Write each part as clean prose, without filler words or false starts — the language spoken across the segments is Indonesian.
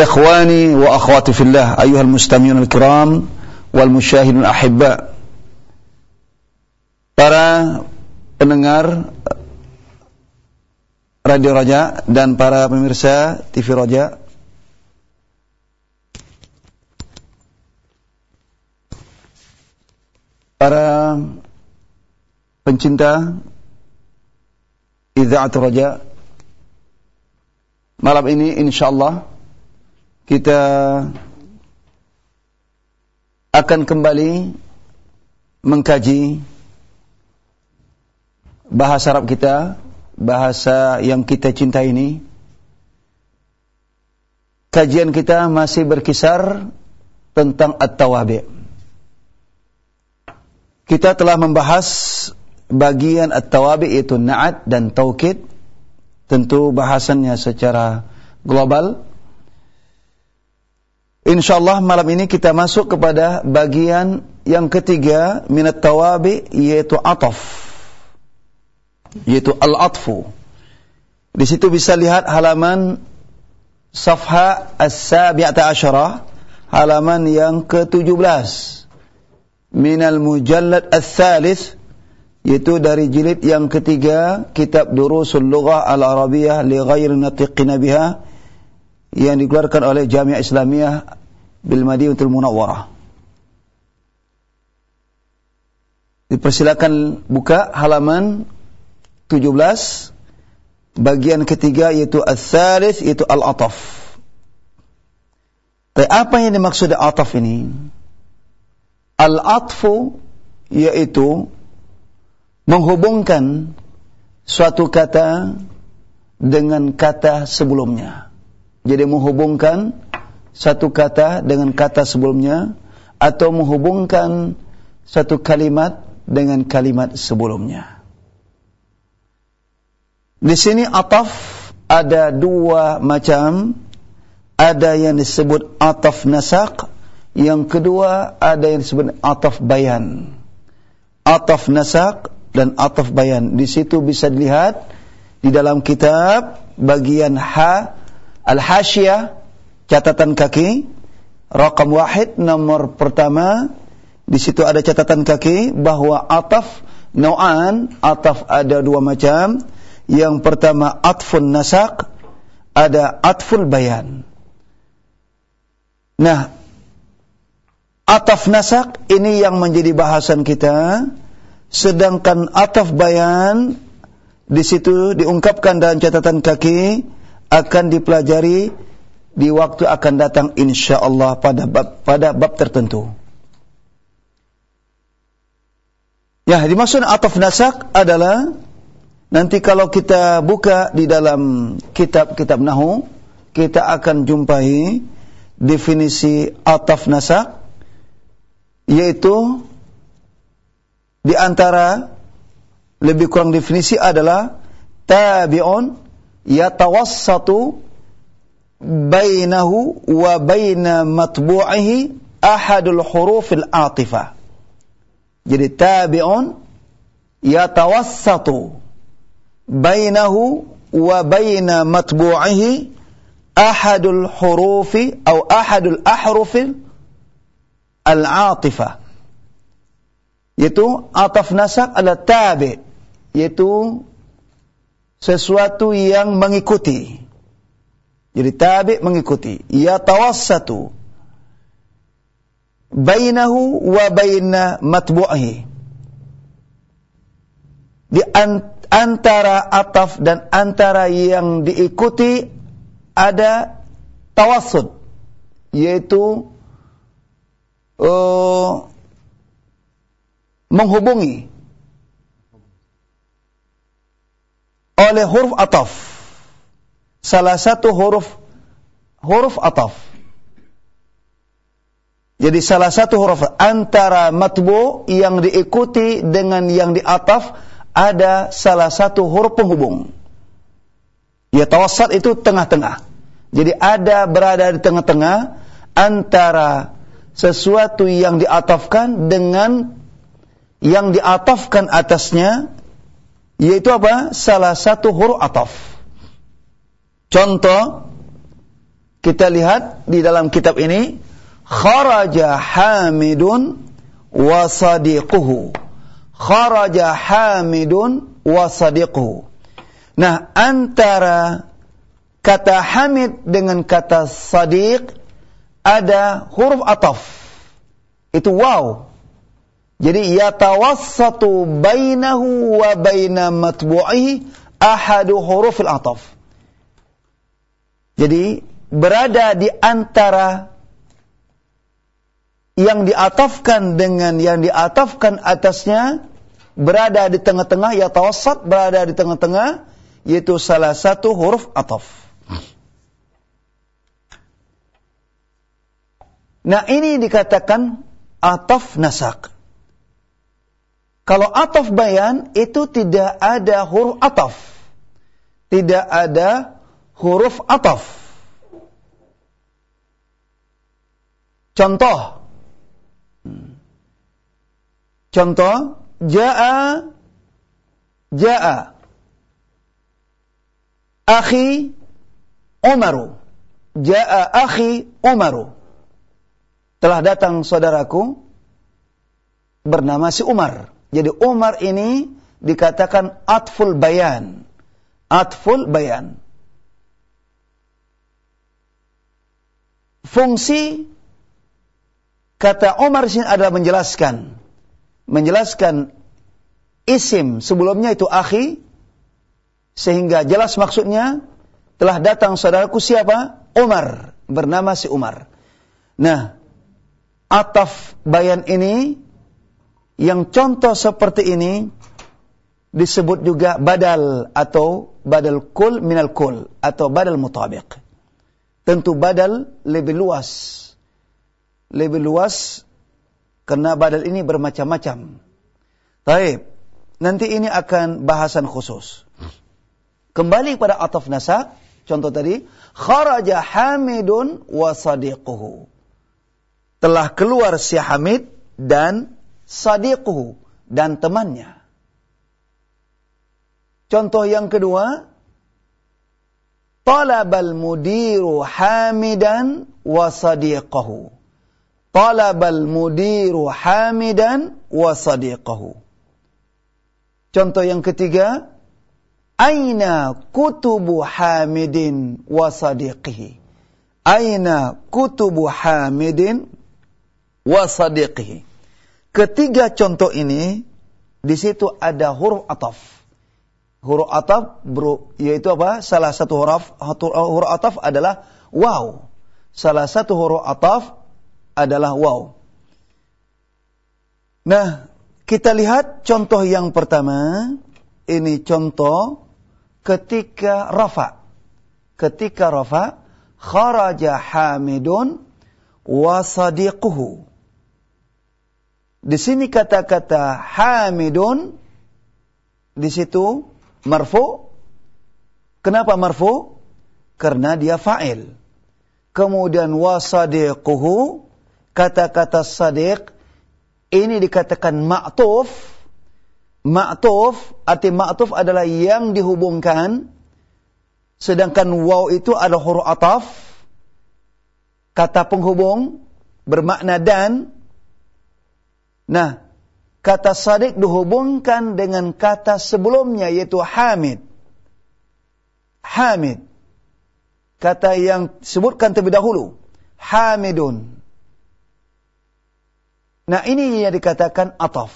Ikhwani wa akhwati fillah, ayyuhal mustami'un al-kiram wal musyahidun ahibba. Para pendengar Radio Raja dan para pemirsa TV Raja, para pencinta Idzaat Raja, malam ini insyaallah kita akan kembali mengkaji bahasa Arab kita, bahasa yang kita cintai ini. Kajian kita masih berkisar tentang at-tawabi'. Kita telah membahas bagian at-tawabi' yaitu na'at dan taukid. Tentu bahasannya secara global. InsyaAllah malam ini kita masuk kepada bagian yang ketiga minat tawabi, yaitu ataf, yaitu al-atfu. Di situ bisa lihat halaman safha as-sabi'ata asyarah, halaman yang ke-17 minal mujallad ats-tsalits, yaitu dari jilid yang ketiga kitab Durusul Lughah Al-Arabiyyah li ghairi natiqina biha, yang dikeluarkan oleh Jami'ah Islamiyah bil Madinatul Munawwarah. Dipersilakan buka halaman 17 bagian ketiga, yaitu ats-tsalits, yaitu al-ataf. Tapi apa yang dimaksud ataf ini? Al-atfu yaitu menghubungkan suatu kata dengan kata sebelumnya. Jadi menghubungkan satu kata dengan kata sebelumnya, atau menghubungkan satu kalimat dengan kalimat sebelumnya. Di sini ataf ada dua macam. Ada yang disebut ataf nasaq, yang kedua ada yang disebut ataf bayan. Ataf nasaq dan ataf bayan. Di situ bisa dilihat di dalam kitab bagian al-hasyiyah, catatan kaki, rakam 1, nomor pertama. Di situ ada catatan kaki bahwa ataf nau'an, ataf ada dua macam. Yang pertama atfun nasaq, ada atful bayan. Nah, ataf nasaq ini yang menjadi bahasan kita, sedangkan ataf bayan di situ diungkapkan dalam catatan kaki, akan dipelajari di waktu akan datang insyaallah pada bab tertentu. Ya, dimaksud ataf nasaq adalah nanti kalau kita buka di dalam kitab-kitab nahwu, kita akan jumpai definisi ataf nasaq, yaitu di antara lebih kurang definisi adalah tabi'un yatawassatu bainahu wa baina matbu'ihi ahadul hurufil atifah. Jadi tabi'un yatawassatu bainahu wa baina matbu'ihi ahadul hurufi atau ahadul ahrufil al-atifah. Yaitu ataf nasaq adalah tabi', yaitu sesuatu yang mengikuti. Jadi tabi' mengikuti. Yatawassatu bainahu wa baina matbu'ihi. Di antara ataf dan antara yang diikuti ada tawassut, yaitu menghubungi oleh huruf ataf. Salah satu huruf ataf. Jadi salah satu huruf antara matbu yang diikuti dengan yang diataf, ada salah satu huruf penghubung. Ya, tawassat itu tengah-tengah. Jadi berada di tengah-tengah antara sesuatu yang diatafkan dengan yang diatafkan atasnya, yaitu apa? Salah satu huruf ataf. Contoh, Kita lihat di dalam kitab ini, kharaja Hamidun wa sadiquhu. Kharaja Hamidun wa sadiquhu. Nah, antara kata Hamid dengan kata Sadiq ada huruf ataf. Itu waw. Jadi yatawassatu bainahu wa baina matbu'ihi ahadu hurufil ataf. Jadi berada di antara yang diatafkan dengan yang diatafkan atasnya, berada di tengah-tengah, yatawassat berada di tengah-tengah, yaitu salah satu huruf ataf. Nah, ini dikatakan ataf nasak. Kalau ataf bayan itu tidak ada huruf ataf. Tidak ada huruf ataf. Contoh. Ja'a akhi Umaru. Ja'a akhi Umaru. Telah datang saudaraku bernama si Umar. Jadi Umar ini dikatakan atful bayan. Atful bayan. Fungsi kata Umar sini adalah menjelaskan isim sebelumnya itu akhi, sehingga jelas maksudnya telah datang saudaraku siapa? Umar, bernama si Umar. Nah, ataf bayan ini yang contoh seperti ini disebut juga badal atau badal kul minal kul atau badal mutabiq. Tentu badal lebih luas. Lebih luas karena badal ini bermacam-macam. Baik, nanti ini akan bahasan khusus. Kembali pada ataf nasak, contoh tadi, kharaja Hamidun wa sadiquhu. Telah keluar si Hamid dan sadiquhu, dan temannya. Contoh yang kedua, talabal mudiru Hamidan wa sadiquhu. Talabal mudiru Hamidan wa sadiquhu. Contoh yang ketiga, aina kutubu Hamidin wa sadiqihi. Aina kutubu Hamidin wa sadiqihi. Ketiga contoh ini, di situ ada huruf ataf. Huruf ataf yaitu apa? Salah satu huruf ataf adalah waw. Salah satu huruf ataf adalah waw. Nah, kita lihat contoh yang pertama. Ini contoh ketika rafa. Ketika rafa, kharaja Hamidun wa sadiquhu. Di sini kata-kata Hamidun di situ marfu. Kenapa marfu? Karena dia fa'il. Kemudian wa sadiquhu, kata-kata sadiq ini dikatakan ma'tuf. Ma'tuf, arti ma'tuf adalah yang dihubungkan, sedangkan waw itu adalah huruf ataf, kata penghubung bermakna dan. Nah, kata sadiq dihubungkan dengan kata sebelumnya yaitu Hamid. Hamid, kata yang disebutkan terlebih dahulu, Hamidun. Nah, ini yang dikatakan ataf.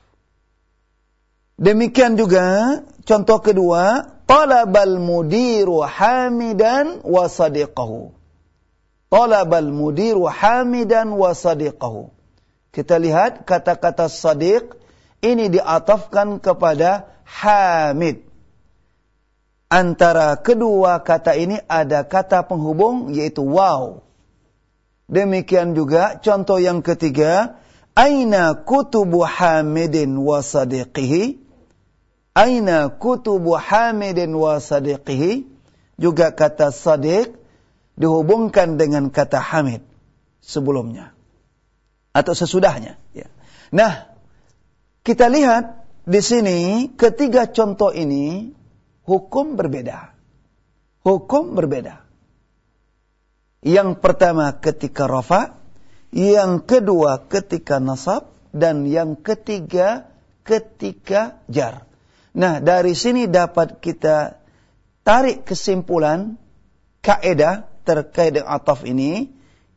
Demikian juga contoh kedua, talabal mudiru Hamidan wa sadiqahu. Talabal mudiru Hamidan wa sadiqahu. Kita lihat kata-kata sadiq ini diatafkan kepada Hamid. Antara kedua kata ini ada kata penghubung yaitu waw. Demikian juga contoh yang ketiga, aina kutubu Hamidin wa sadiqihi. Aina kutubu Hamidin wa sadiqihi. Juga kata sadiq dihubungkan dengan kata Hamid sebelumnya atau sesudahnya. Ya. Nah, kita lihat di sini ketiga contoh ini hukum berbeda. Hukum berbeda. Yang pertama ketika rafa, yang kedua ketika nasab, dan yang ketiga ketika jar. Nah, dari sini dapat kita tarik kesimpulan kaidah terkait dengan ataf ini,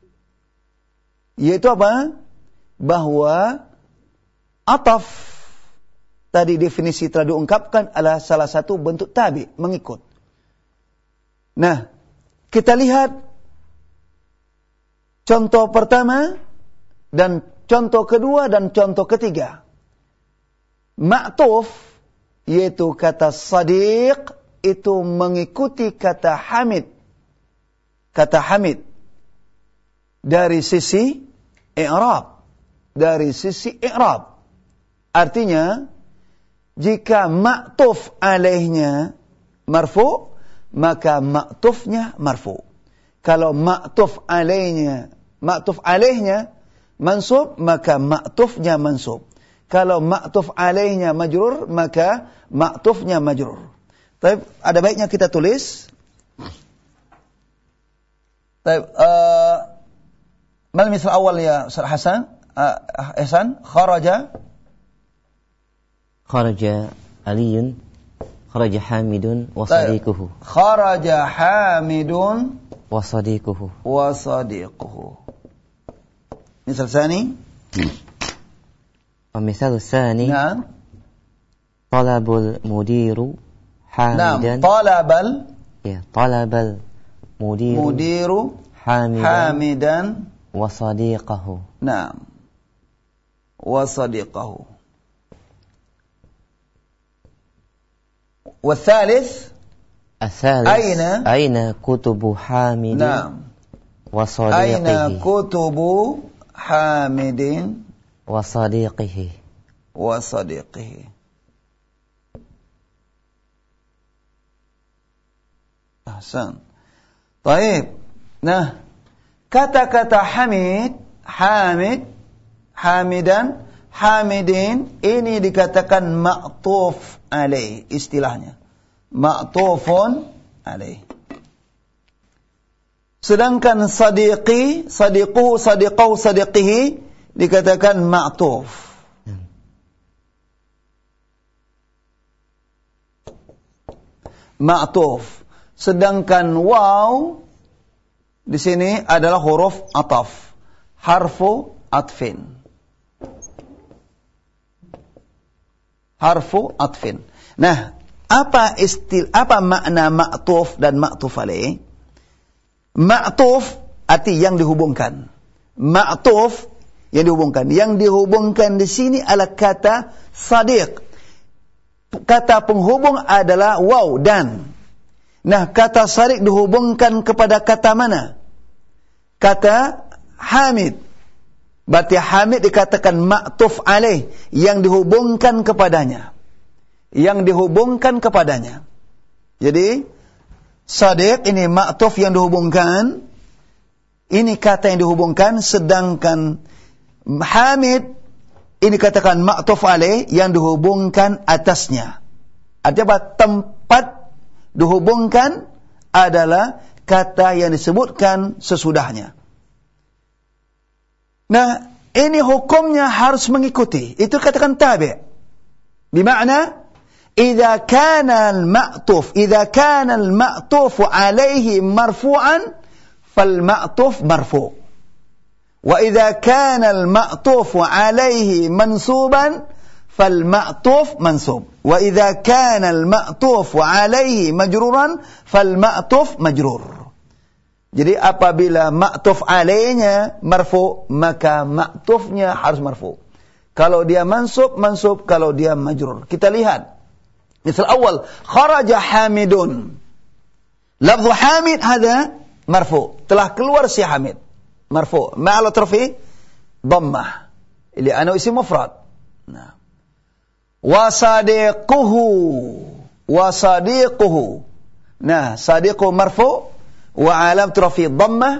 yaitu apa? Bahwa ataf tadi definisi telah diungkapkan adalah salah satu bentuk tabi, mengikut. Nah, kita lihat contoh pertama dan contoh kedua dan contoh ketiga. Ma'tuf yaitu kata sadiq itu mengikuti kata hamid. Kata hamid dari sisi i'rab. Dari sisi i'rab. Artinya jika ma'tuf alaihnya marfu, maka ma'tufnya marfu. Kalau ma'tuf alaihnya mansub, maka ma'tufnya mansub. Kalau ma'tuf alaihnya majrur, maka ma'tufnya majrur. Tapi ada baiknya kita tulis. Mal misal awal ya Ustaz Hasan? Ihsan, kharaja Aliyun, kharaja Hamidun wa sadiquhu. Kharaja Hamidun wa sadiquhu. Misal tsani? ومثال الثاني نعم طلب المدير حامدا. نعم طلب المدير حامدا وصديقه. نعم وصديقه. والثالث أين كتب حامد. نعم وصديقه. أين كتب حامد وصديقه. أحسن. طيب. Nah, kata-kata hamid, hamidan, hamidin ini dikatakan ma'tuf alaih istilahnya. Ma'tufun alaih. Sedangkan sadiqihi dikatakan ma'tuf. Ma'tuf. Sedangkan waw di sini adalah huruf ataf. Harfu atfin. Nah, apa makna ma'tuf dan ma'tuf alaih? Ma'tuf arti yang dihubungkan. Ma'tuf yang dihubungkan. Yang dihubungkan di sini adalah kata sadiq. Kata penghubung adalah waw dan. Nah, kata sadiq dihubungkan kepada kata mana? Kata hamid. Berarti hamid dikatakan ma'tuf alaih, yang dihubungkan kepadanya. Jadi sadiq ini ma'tuf yang dihubungkan. Ini kata yang dihubungkan, sedangkan hamid ini katakan ma'tuf alaih yang dihubungkan atasnya. Artinya tempat dihubungkan adalah kata yang disebutkan sesudahnya. Nah, ini hukumnya harus mengikuti. Itu katakan tabi'. Bima'na idza kana al-ma'tuf alaihi marfu'an fal ma'tuf marfu'. وإذا كان المعطوف عليه منصوبا فالمعطوف منصوب وإذا كان المعطوف عليه مجرورا فالمعطوف مجرور. Jadi apabila ma'tuf alaihnya marfu, maka ma'tufnya harus marfu. Kalau dia mansub, kalau dia majrur. Kita lihat. Misal awal, kharaja hamidun. Lafzu hamid hada marfu. Telah keluar si hamid. مرفوع ما على طرفه ضمة لأنه اسم مفرد. نعم. وصديقه nah صديقه مرفوع وعلامة رفعه ضمة.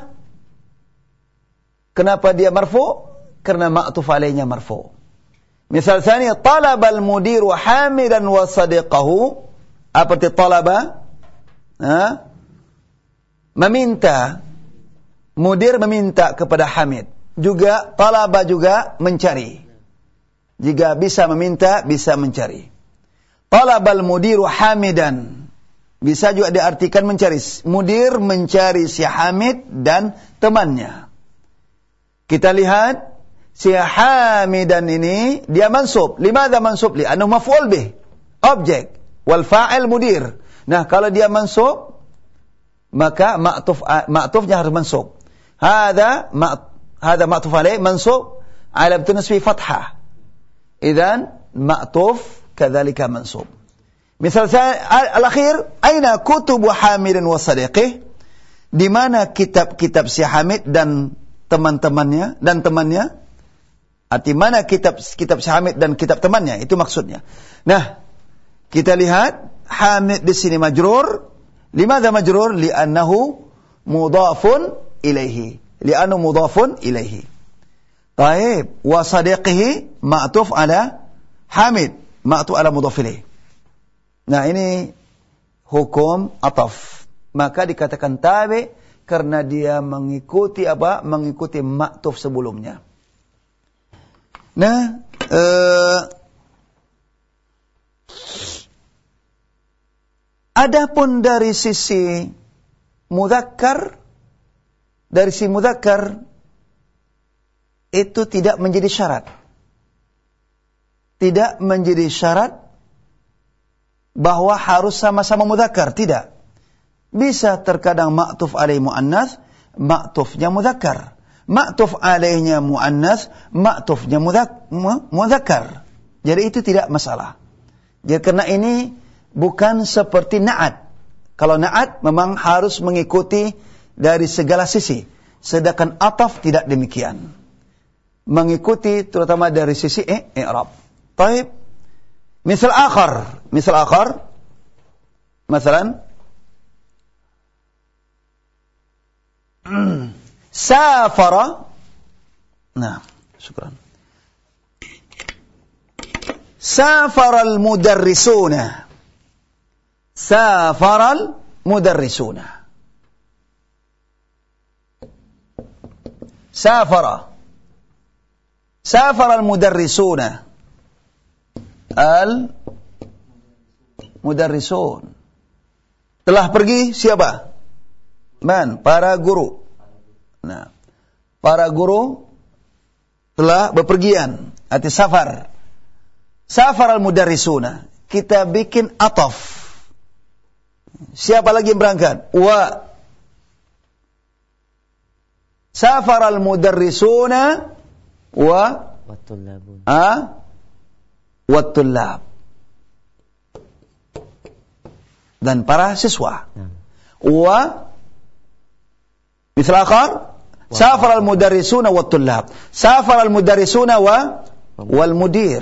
Kenapa dia marfu? Karena ma'tuf alaihnya marfu. Misal tsani talabal mudiru hamidan wa sadiqahu. Apa arti talaba? Meminta Mudir meminta kepada Hamid. Juga talaba juga mencari. Jika bisa meminta, bisa mencari. Talabal mudiru Hamidan. Bisa juga diartikan mencari. Mudir mencari si Hamid dan temannya. Kita lihat si Hamidan ini dia mansub. Limadha mansub? Li'annahu maf'ul bih. Objek. Wal fa'il mudir. Nah, kalau dia mansub, maka ma'tufnya harus mansub. Hadha ma'tuf alaih mansub ala nasbi fathah. Idzan ma'tuf kadzalika mansub. Misal al-akhir, aina kutubu Hamid wa sadiqih? Di mana kitab-kitab si Hamid dan teman-temannya dan temannya? Arti mana kitab si Hamid dan kitab temannya? Itu maksudnya. Nah, kita lihat Hamid di sini majrur. Limadha majrur? Li'annahu mudhafun ilaihi. Li'annahu mudhafun ilaihi. Baik, wa sadiqihi ma'tuf ala Hamid, ma'tuf ala mudhaf ilaih. Nah, ini hukum ataf. Maka dikatakan tabi karena dia mengikuti apa? Mengikuti ma'tuf sebelumnya. Nah, adapun dari sisi mudzakkar, itu tidak menjadi syarat. Tidak menjadi syarat bahwa harus sama-sama mudzakkar, tidak. Bisa terkadang ma'tuf alaih mu'annas, ma'tufnya mudzakkar. Ma'tuf alaihnya mu'annas, ma'tufnya mudzakkar. Jadi itu tidak masalah. Jadi karena ini bukan seperti na'at. Kalau na'at memang harus mengikuti dari segala sisi. Sedangkan ataf tidak demikian. Mengikuti terutama dari sisi i'rab. Baik. Misal akhar. Masalan. Safara. Nah, syukran. Safara al-mudarrisuna. Safara al-mudarrisuna. Safara al-mudarrisuna. Al-mudarrisun. Telah pergi siapa? Para guru. Nah, para guru telah bepergian. Arti safar. Safar al-mudarrisuna. Kita bikin ataf. Siapa lagi yang berangkat? Wa. Safar al-mudarrisuna wa wat-tullabun. Wat-tullab. Dan para siswa. Wa misal akhar safar al-mudarrisuna wat-tullab. Safar al-mudarrisuna wal mudir.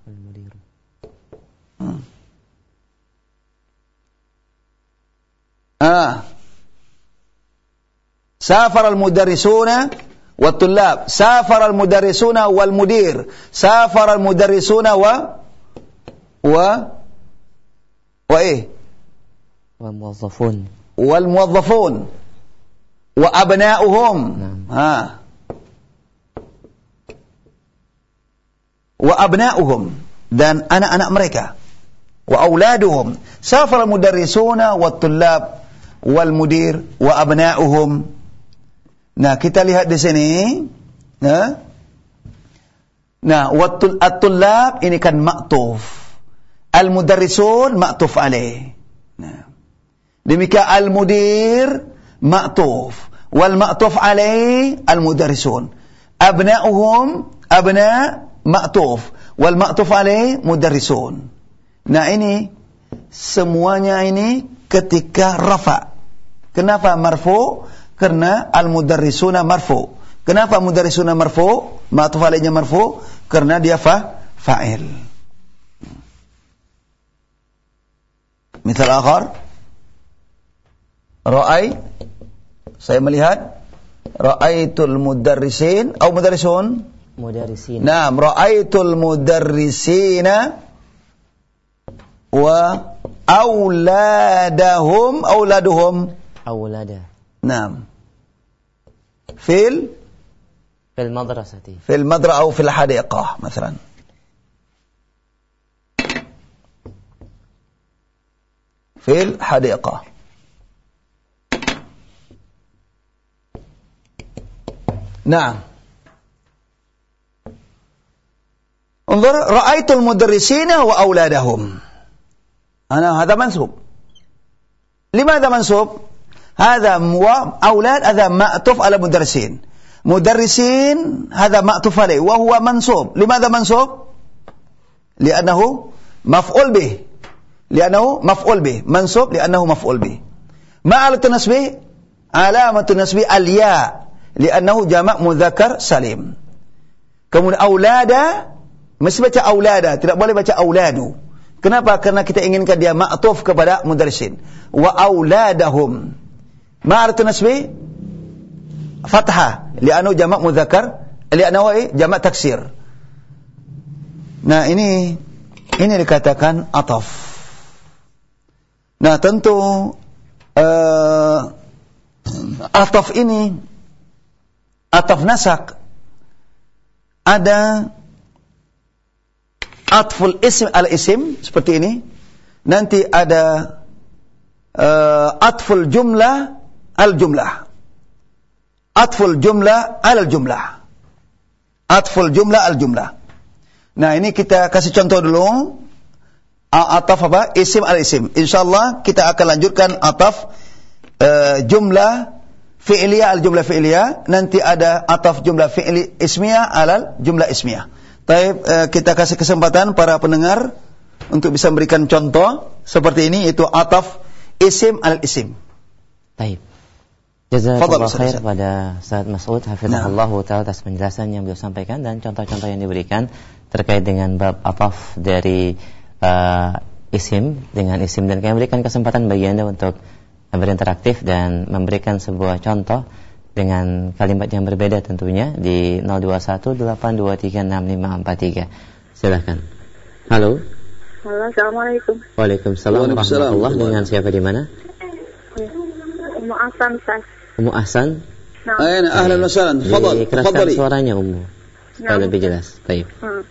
Safar al-mudarrisuna wat-tullab. Safar al-mudarrisuna wal mudir. Safar al-mudarrisuna wa muwazzafun. Wal muwazzafun. Wa abna'uhum. Wa abna'uhum. Dan anak-anak mereka. Wa auladuhum. Safar al-mudarrisuna wat-tullab wal mudir wa abna'uhum. Nah, kita lihat di sini. Nah, at-tullab ini kan ma'tuf. Al-mudarrisun ma'tuf alaih. Nah. Demikian al-mudir ma'tuf. Wal ma'tuf alaih al-mudarrisun. Abna'uhum abna' ma'tuf. Wal ma'tuf alaih mudarrisun. Nah, ini semuanya ini ketika rafa. Kenapa marfu? Karena al-mudarrisuna marfu. Kenapa mudarrisuna marfu? Ma'tuf alaihnya marfu karena dia fa'il. Misal akhar, saya melihat ra'aitul mudarrisin atau mudarrisun? Mudarrisin. Naam, ra'aitul mudarrisina wa auladuhum. Aulada. Naam. في المدرسة. في المدرسة أو في الحديقة مثلا. في الحديقة. نعم. انظر رأيت المدرسين وأولادهم. هذا منسوب. لماذا منسوب؟ هذا أولاد هذا معطوف على مدرسين. مدرسين هذا معطوف عليه وهو منسوب. لماذا منسوب؟ لأنه مفعول به. منسوب لأنه مفعول به. ما علامة النصب؟ علامة النصب الياء لأنه جمع مذكر salim. Kemudian aulada mesti baca aulada, tidak boleh baca auladu. Kenapa? Karena kita inginkan dia ma'tuf kepada mudarisin. Wa auladahum. Ma'aratu nasbi fathah li'annahu jama' mudzakkar, li'annahu jama' taksir. Nah, ini dikatakan ataf. Nah, tentu ataf ini ataf nasak ada atful ism al-ism seperti ini. Nanti ada atful jumlah al-jumlah. Atful jumlah al-jumlah. Atful jumlah al-jumlah. Nah, ini kita kasih contoh dulu. Ataf apa? Isim al-isim. Insyaallah kita akan lanjutkan ataf jumlah fi'liyah al-jumlah fi'liyah. Nanti ada ataf jumlah fi'li ismiyah alal jumlah ismiyah. Baik, kita kasih kesempatan para pendengar untuk bisa memberikan contoh seperti ini, yaitu ataf isim al-isim. Baik. Jazakallahu khair pada Ustaz Mas'ud hafizahullahu ta'ala atas penjelasan yang beliau sampaikan dan contoh-contoh yang diberikan terkait dengan bab ataf dari isim dengan isim, dan kami berikan kesempatan bagi Anda untuk berinteraktif dan memberikan sebuah contoh dengan kalimat yang berbeda tentunya di 0218236543. Silakan. Halo. Halo, assalamualaikum. Waalaikumsalam warahmatullahi. Dengan siapa di mana? Ummu Ahsan, Ustaz. Ummu Ahsan. Nah. Ahlan wa sahlan. Fadhali. Keraskan suaranya Ummu. Supaya lebih jelas. Baik.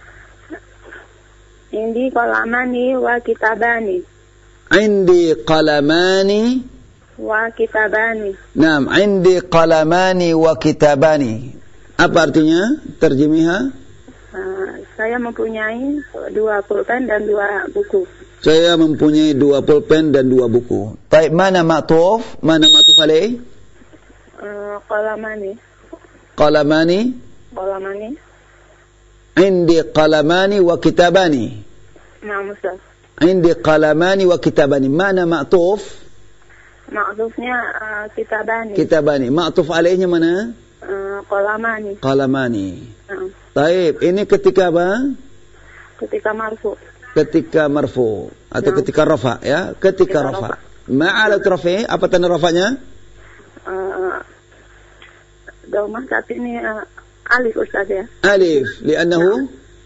Indi qalamani wa kitabani. Indi qalamani wa kitabani. Naam, indi qalamani wa kitabani. Apa artinya? Terjemihah? Saya mempunyai 2 pulpen dan 2 buku. Saya mempunyai 2 pulpen dan 2 buku. Baik, mana ma'tuf? Mana ma'tuf alaih? Qalamani. Qalamani. Qalamani. Indi qalamani wa kitabani. Naam, Ustaz. Indi qalamani wa kitabani. Mana ma'tuf? Ma'tufnya kitabani. Kitabani. Ma'tuf alaihnya mana? Qalamani. Qalamani. Baik, ini ketika apa? Ketika marfu. Ketika marfu atau ketika rafa ya? Ketika rafa. Ma'alat rafi, apa tanda rafanya? Dhammah, tapi ini alif, Ustaz ya. Alif, li'annahu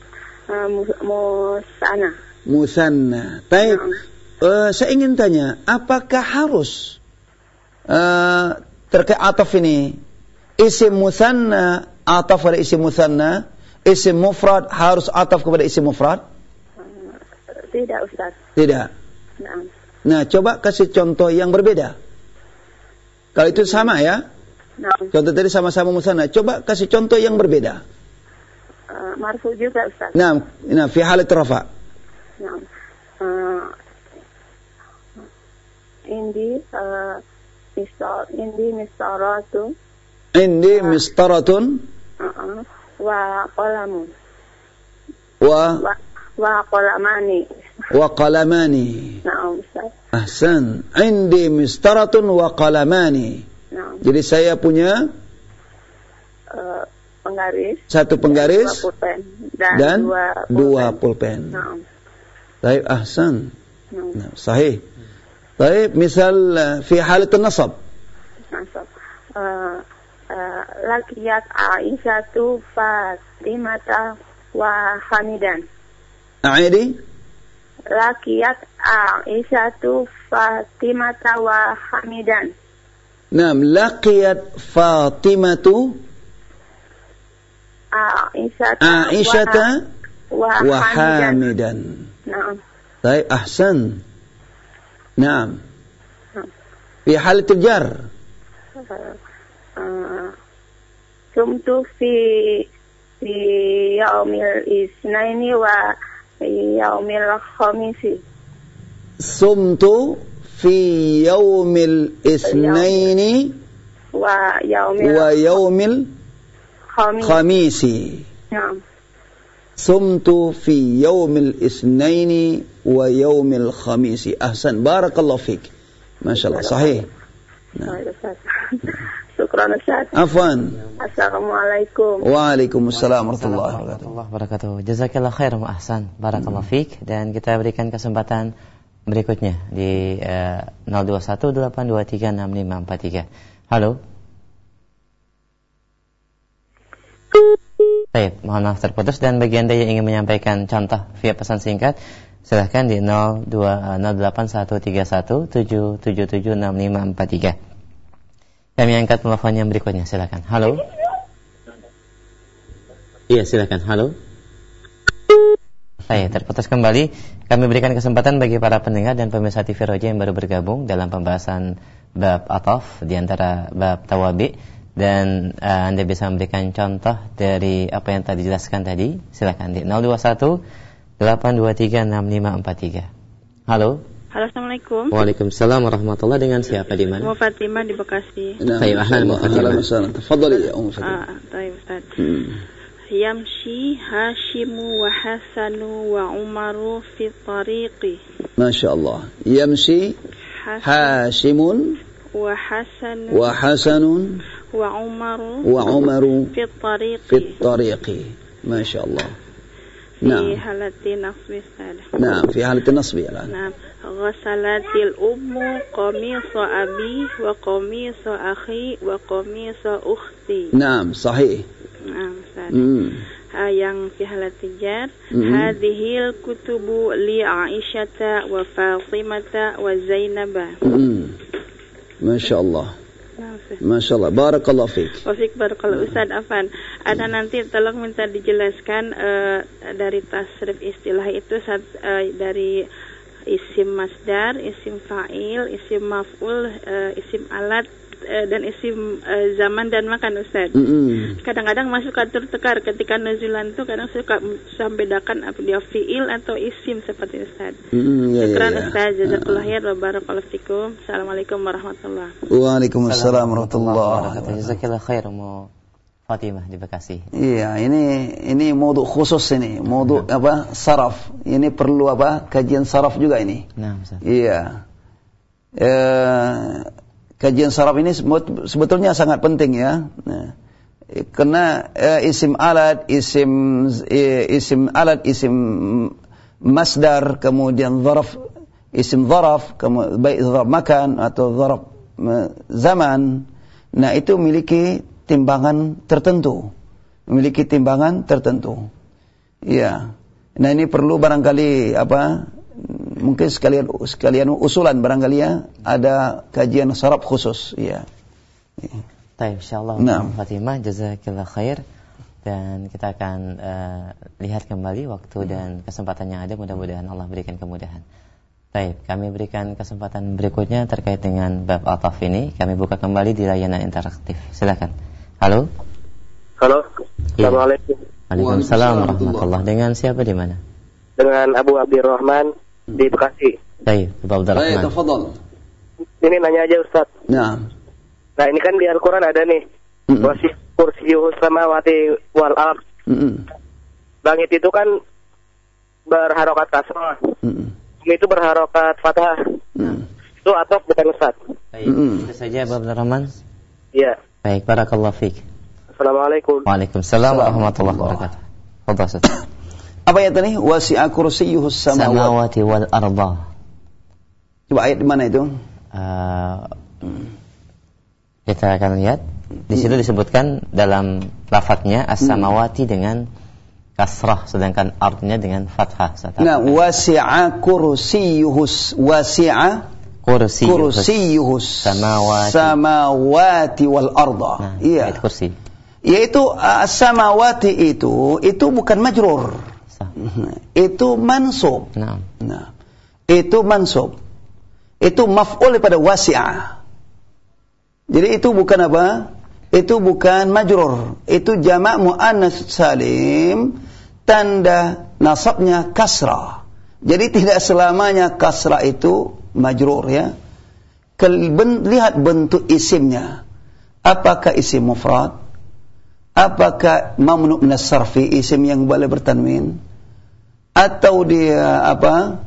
musanna. Musanna. Baik. Saya ingin tanya, apakah harus terkait ataf ini isim musanna ataf pada isim musanna, isim mufrad harus ataf kepada isim mufrad? Tidak, Ustaz. Tidak. Nah, coba kasih contoh yang berbeda. Kalau itu sama ya. Contoh tadi sama-sama musanna. Coba kasih contoh yang berbeda. Marfu juga, Ustaz. Nah, fi halat rafa. Indi mistaratu. Indi mistaratun. Wa qalamun. Wa qalamani. Wa qalamani. Naam, Ustaz. Ahsan. Indi mistaratun wa qalamani. Naam. Jadi saya punya penggaris. Satu penggaris. 2 pulpen. Dan 2 pulpen. Naam. Baik, ahsan. Naam. Sahih. Baik, misal fi halat an-nasab. Nasab. Lakiyat Aisyatu Fatimata wa Hamidan. A'idi? Lakiyat Aisyatu Fatimata wa Hamidan. Naam, laqiyat Fatimatu Aisyata wa Hamidan. Naam. Baik, ahsan. Naam. Fi halat al-jar. Sumtu fi yaumil isnaini wa yaumil khamisi. Sumtu fi yaumil isnaini wa yaumil khamisi. Naam. Sumtu fi yaumil isnaini wa yaumil khamisi. Ahsan, barakallahu fik. Masyaallah, sahih. Nah. Syukran Ustaz. Afwan. Assalamualaikum. Waalaikumsalam warahmatullahi wabarakatuh. Jazakallah khair wa ahsan. Barakallahu fik. Dan kita berikan kesempatan berikutnya di 0218236543. Halo. Baik, mohon maaf terputus, dan bagi Anda yang ingin menyampaikan contoh via pesan singkat, silahkan di 081317776543. Kami angkat telepon yang berikutnya, silakan. Halo. Iya, silakan. Halo. Baik, terputus kembali. Kami berikan kesempatan bagi para pendengar dan pemirsa TV Roja yang baru bergabung dalam pembahasan bab ataf di antara bab tawabi. Dan Anda bisa memberikan contoh dari apa yang tadi dijelaskan tadi. Silakan di 0218236543. Halo. Halo, Assalamualaikum. Waalaikumsalam warahmatullahi. Dengan siapa di mana? Mu Fatimah di Bekasi. Baik, ahlan Mu Fatimah. Tafadhali ya Ummu Fatimah. Baik, Ustaz. Yamshi Hashimu wa Hasanu wa Umaru fi tariqi. Masyaallah. Yamshi Hashimun wa Hasanun wa Umaru fi tariqi. Masyaallah. في حالة نصب السادة. نعم في حالة النصب الآن. نعم. غسلت الأم قميص أبي وقميص أخي وقميص أختي. نعم صحيح. نعم yang fi halat jar hadhil kutubu li Aisyata wa Fatimata wa Zainaba. Masyaallah. Masyaallah, barakallahu fiik. Wafik barakallahu. Ustaz Afan, ada nanti tolong minta dijelaskan dari tasrif istilah itu dari isim masdar, isim fa'il, isim maf'ul, isim alat dan isim zaman dan makan, Ustaz. Kadang-kadang masuk atur tekar ketika nuzulan itu kadang suka membedakan apa dia fi'il atau isim seperti Ustaz. Syukran Ustaz, jazakallahu khair wa barakallahu fikum. Assalamualaikum warahmatullahi wabarakatuh. Waalaikumsalam warahmatullahi wabarakatuh. Jazakallahu khair Ummu Fatimah di Bekasi. Iya, ini maudu khusus ini, maudu apa? Saraf. Ini perlu apa? Kajian saraf juga ini. Nah, Ustaz. Iya. Kajian saraf ini sebetulnya sangat penting ya. Nah, karena isim alat, isim masdar, kemudian zaraf, isim zaraf, baik zaraf makan atau zaraf zaman. Nah, itu memiliki timbangan tertentu. Iya. Nah, ini perlu barangkali apa? Mungkin sekalian usulan barangkali ya, ada kajian saraf khusus ya. Baik, insyaallah Fatimah, jazakallahu khair. Dan kita akan lihat kembali waktu dan kesempatan yang ada, mudah-mudahan Allah berikan kemudahan. Baik, kami berikan kesempatan berikutnya terkait dengan bab ataf ini. Kami buka kembali di layanan interaktif. Silakan. Halo. Assalamualaikum. Waalaikumsalam warahmatullahi. Dengan siapa di mana? Dengan Abu Abdurrahman di Bekasi. Baik, Abu Abdurrahman. Baik, tafadhal. Ini nanya aja Ustaz. Nah, ini kan di Al-Qur'an ada nih. Wasi kursiyuhus samawati wal ard. Langit itu kan berharokat kasrah. Bumi itu berharokat fathah. Itu ataf bukan Ustaz? Baik, itu saja Abu Abdurrahman. Iya. Baik, barakallahu fiik. Assalamualaikum. Waalaikumsalam warahmatullahi wabarakatuh. Fadhal Ustaz. Apa ayat ini? Wasi'a kursiyyuhus samawati wal arda. Coba ayat di mana itu? Kita akan lihat. Di situ disebutkan dalam lafadznya as-samawati dengan kasrah, sedangkan ardnya dengan fathah. Nah, wasi'a kursiyyuhus, wasi'a kursiyuhus samawati wal arda. Iya. Kursi. Yaitu samawati itu bukan majrur. Itu mansub. Nah. Itu mansub. Itu maf'ul pada wasi'ah. Jadi itu bukan apa? Itu bukan majrur. Itu jamak muannats salim, tanda nasabnya kasrah. Jadi tidak selamanya kasrah itu majrur ya. Lihat bentuk isimnya. Apakah isim mufrad? Apakah mamnu' min as-sarfi, isim yang boleh bertanwin? Atau dia apa?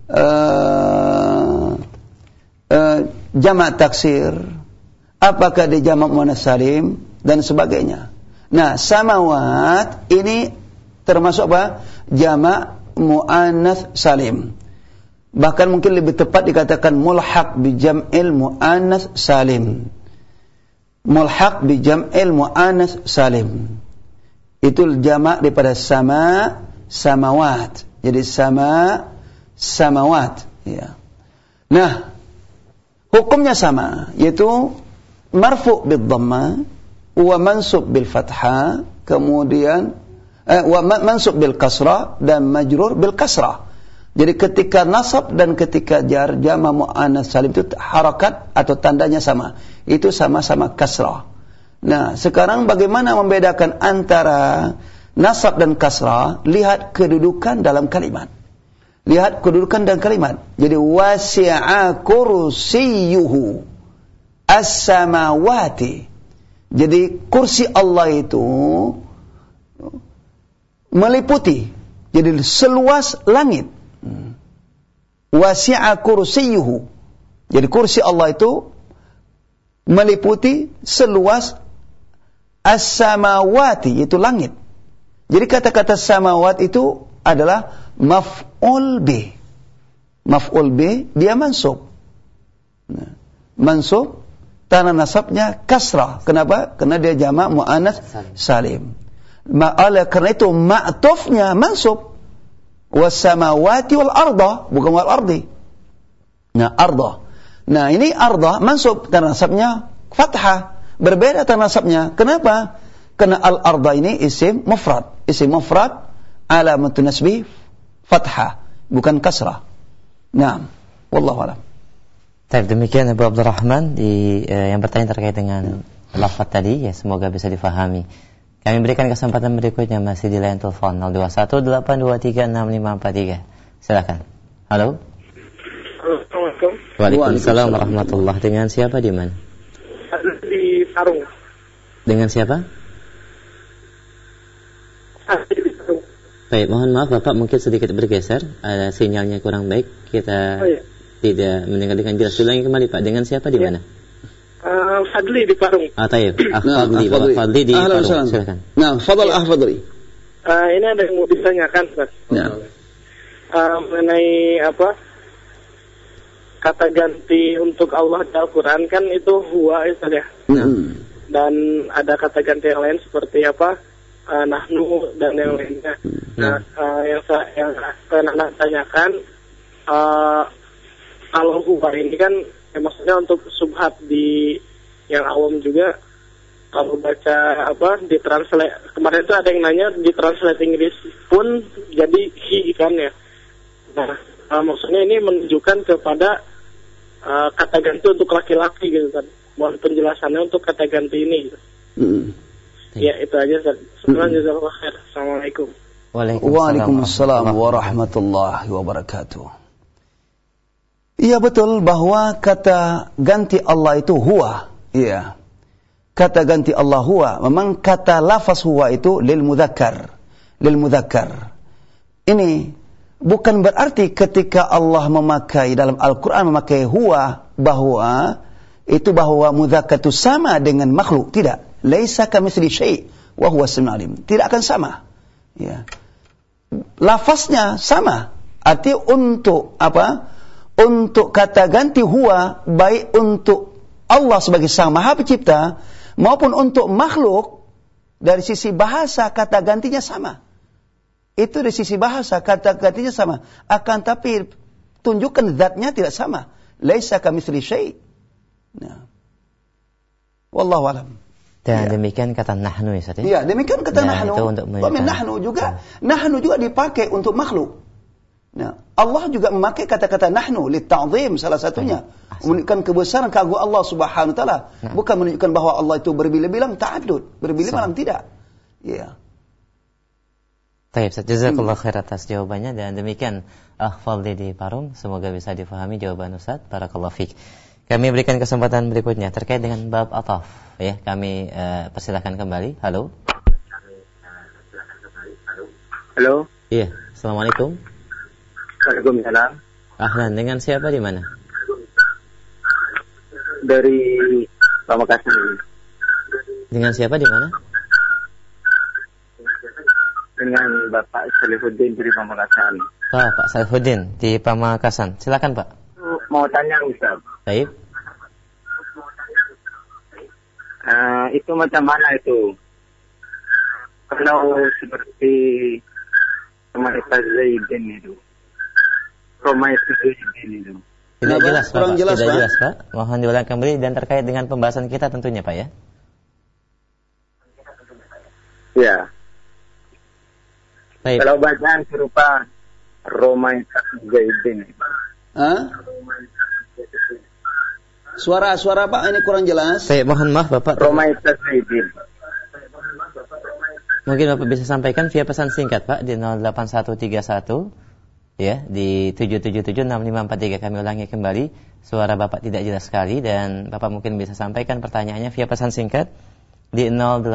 Jamak taksir? Apakah dia jamak muannats salim dan sebagainya. Nah, samawat ini termasuk apa? Jamak muannats salim. Bahkan mungkin lebih tepat dikatakan mulhaq bi jam'il muannats salim. Mulhaq bi jam'il muannats salim. Itu jamak daripada sama, samawat. Jadi sama, samawat ya. Nah, hukumnya sama, yaitu marfu' bid dhamma wa mansub bil fathah, kemudian wa mansub bil kasrah dan majrur bil kasrah. Jadi ketika nasab dan ketika jar jamak muannats salim itu harakat atau tandanya sama. Itu sama-sama kasrah. Nah, sekarang bagaimana membedakan antara nasab dan kasrah? Lihat kedudukan dalam kalimat. Lihat kedudukan dalam kalimat. Jadi wasi'a kursiyuhu as-samawati. Jadi kursi Allah itu meliputi, jadi seluas langit. Wasi'a kursiyuhu. Jadi kursi Allah itu meliputi seluas as-samawati, yaitu langit. Jadi kata-kata samawat itu adalah maf'ul bi. Maf'ul bi dia mansub. Mansub tanah nasabnya kasrah. Kenapa? Karena dia jamak muannats salim. Karena itu ma'tufnya mansub. Was-samawati wal arda, bukan wal ardi. Nah, arda. Nah, ini arda mansub tanah nasabnya fathah. Berbeda tanah nasabnya. Kenapa? Karena al-arda ini isim mufrad. Isim mufrad alamatun nasbi fathah, bukan kasrah. Nah, wallahu a'lam. Baik, demikian Abu Abdurrahman yang bertanya terkait dengan lafaz tadi, ya semoga bisa difahami. Kami berikan kesempatan berikutnya masih di line telepon 0218236543. Silakan. Halo. Assalamualaikum. Waalaikumsalam warahmatullahi. Dengan siapa di mana? Di Parung. Dengan siapa? Di Parung. Baik, mohon maaf Bapak mungkin sedikit bergeser, ada sinyalnya kurang baik, kita tidak mendengar dengan jelas. Ulangi kembali Pak, dengan siapa di mana? Fadli di Parung. Tayyib. Fadli, Bapak Fadli di Parung. Silakan. Nah, fadal Fadli. Ini ada yang mau ditanyakan, Pak. Mengenai apa? Kata ganti untuk Allah di Al-Qur'an kan itu huwa itu ya. Dan ada kata ganti yang lain seperti apa? Nahnu dan yang lainnya. Yang saya tanyakan, kalau huwa ini kan maksudnya untuk subhat di yang awam juga, kalau baca apa ditranslate kemarin itu ada yang nanya ditranslate Inggris pun jadi he kan ya. Nah, maksudnya ini menunjukkan kepada kata ganti untuk laki-laki gitu kan. Mohon penjelasannya untuk kata ganti ini gitu. Ya, itu aja Ustaz. Jazakallahu khair. Assalamualaikum. Waalaikumsalam warahmatullahi wabarakatuh. Iya betul bahwa kata ganti Allah itu huwa. Iya. Kata ganti Allah huwa. Memang kata lafaz huwa itu lil mudzakkar. Lil mudzakkar. Ini bukan berarti ketika Allah memakai dalam Al-Quran memakai huwa bahwa mudzakkar itu sama dengan makhluk. Tidak. Laisa kamitsli syai' wa huwa as-sami'ul 'alim. Tidak akan sama. Ya. Lafaznya sama. Arti untuk apa? Untuk kata ganti huwa baik untuk Allah sebagai Sang Maha Pencipta maupun untuk makhluk dari sisi bahasa kata gantinya sama. Itu dari sisi bahasa kata gantinya sama. Akan tapi tunjukkan zatnya tidak sama. laisa kamitsli syai'. Nah. Wallahu a'lam. Dan demikian kata nahnu ya Ustaz. Iya, demikian kata nahnu. Nahnu juga dipakai untuk makhluk. Nah, Allah juga memakai kata-kata nahnu litta'zim salah satunya. Menunjukkan kebesaran keagungan Allah Subhanahu wa taala. Bukan menunjukkan bahwa Allah itu berbilang-bilang ta'addud, berbilang-bilang tidak. Iya. Baik, jazakallahu khair atas jawabannya dan demikian Faldi di Parung, semoga bisa difahami jawaban Ustaz. Barakallahu fiik. Kami berikan kesempatan berikutnya terkait dengan bab ataf. Ya, kami persilakan kembali. Halo. Halo. Iya, assalamualaikum. Waalaikumsalam. Ahlan, dengan siapa di mana? Dari Pamekasan. Dengan siapa di mana? Dengan Bapak Salihuddin dari Pamekasan. Pak Salihuddin di Pamekasan. Silakan, Pak. Mau tanya Ustaz. Baik. Itu macam mana itu? Kalau seperti Romaita Zaidin itu. Tidak jelas, Pak. Kurang jelas, Pak. Mohon diulang kembali dan terkait dengan pembahasan kita tentunya, Pak ya. Ya. Baik. Kalau bacaan serupa Romaita Zaidin. Suara Pak ini kurang jelas. Baik, mohon maaf Bapak. Romaita Zaidin. Mungkin Bapak bisa sampaikan via pesan singkat Pak di 08131 ya, di 7776543. Kami ulangi kembali, suara Bapak tidak jelas sekali dan Bapak mungkin bisa sampaikan pertanyaannya via pesan singkat di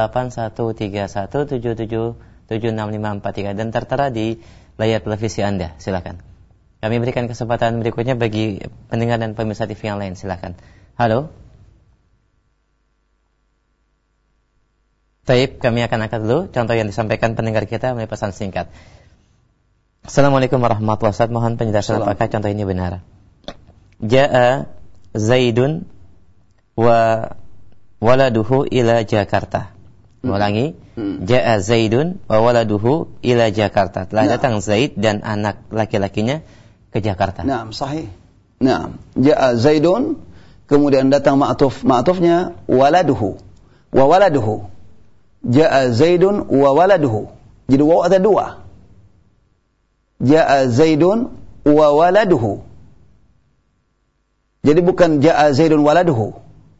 0813177765543 dan tertera di layar televisi Anda. Silakan. Kami berikan kesempatan berikutnya bagi pendengar dan pemirsa TV yang lain. Silakan. Halo. Baik, kami akan angkat dulu contoh yang disampaikan pendengar kita melalui pesan singkat. Assalamualaikum warahmatullahi wabarakatuh. Mohon penjelasan apakah contoh ini benar. Ja'a Zaidun wa waladuhu ila Jakarta. Ulangi. Ja'a Zaidun wa waladuhu ila Jakarta. Telah datang Zaid dan anak laki-lakinya ke Jakarta. Naam, sahih. Naam. Ja'a Zaidun, kemudian datang ma'tufnya waladuhu. Wa waladuhu. Ja'a Zaidun wa waladuhu. Jadi waw ada dua. Ja'a Zaidun wa waladuhu. Jadi bukan Ja'a Zaidun waladuhu.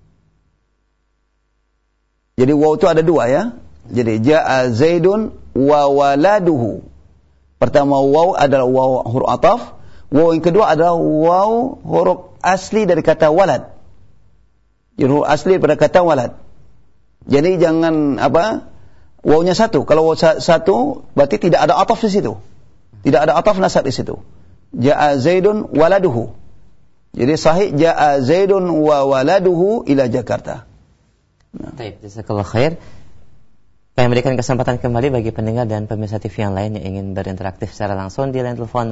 Jadi waw itu ada dua ya. Jadi Ja'a Zaidun wa waladuhu. Pertama waw adalah waw huruf ataf. Waw yang kedua adalah waw huruf asli dari kata walad. Jadi huruf asli pada kata walad. Jadi jangan wawnya satu. Kalau waw satu berarti tidak ada ataf di situ. Tidak ada ataf nasab di situ. Ja'a Zaidun waladuhu. Jadi sahih Ja'a Zaidun wa waladuhu ila Jakarta. Baik, jazakallahu khair. Kami berikan kesempatan kembali bagi pendengar dan pemirsa TV yang lain yang ingin berinteraktif secara langsung di line telepon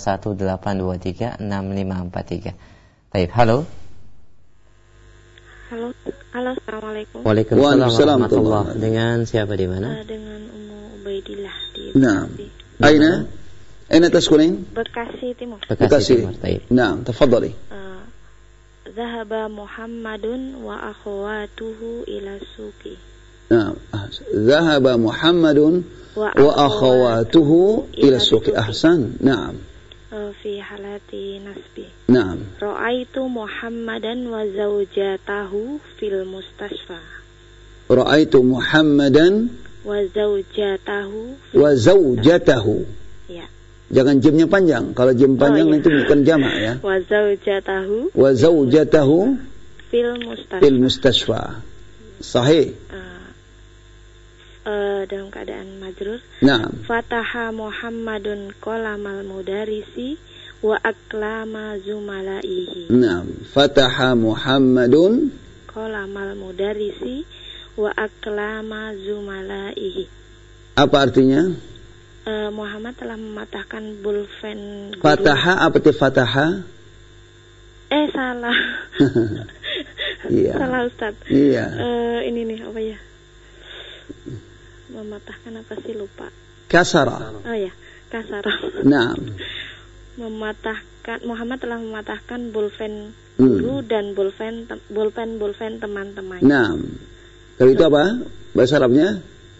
0218236543. Baik, halo. Halo, assalamualaikum. Waalaikumsalam warahmatullahi. Dengan siapa di mana? Dengan Ummu Ubaidillah di Naam. Aina taskunin? Bekasi Timur. Bekasi Timur. Naam, tafadhali. Zahaba Muhammadun wa akhawatuhu ila suqi. Naam. Zahaba Muhammadun wa akhawatuhu ila suqi. Ahsan. Naam. Fi halati nasbi. Naam. Ra'aitu Muhammadan wa zawjatahu fil mustasfa. Ra'aitu Muhammadan wa zawjatahu. Ya. Jangan jamnya panjang. Kalau jam panjang itu bukan jamak ya. Wa zawjatahu fil mustasfa. Sahih. Dalam keadaan majrur. Naam. Fataha Muhammadun qalamal mudarisi wa aklama zumalaihi. Naam. Fataha Muhammadun qalamal mudarisi wa aklama zumalaihi. Apa artinya? Muhammad telah mematahkan bulpen guru. Fataha apa itu fataha? Salah. Iya. Salah Ustaz. Iya. Ini nih apa ya? Mematahkan apa sih, lupa. Kasara. Oh ya, kasara. Naam. Muhammad telah mematahkan bulpen guru dan pulpen teman-temannya. Nah, kalau itu apa? Bahasa Arabnya?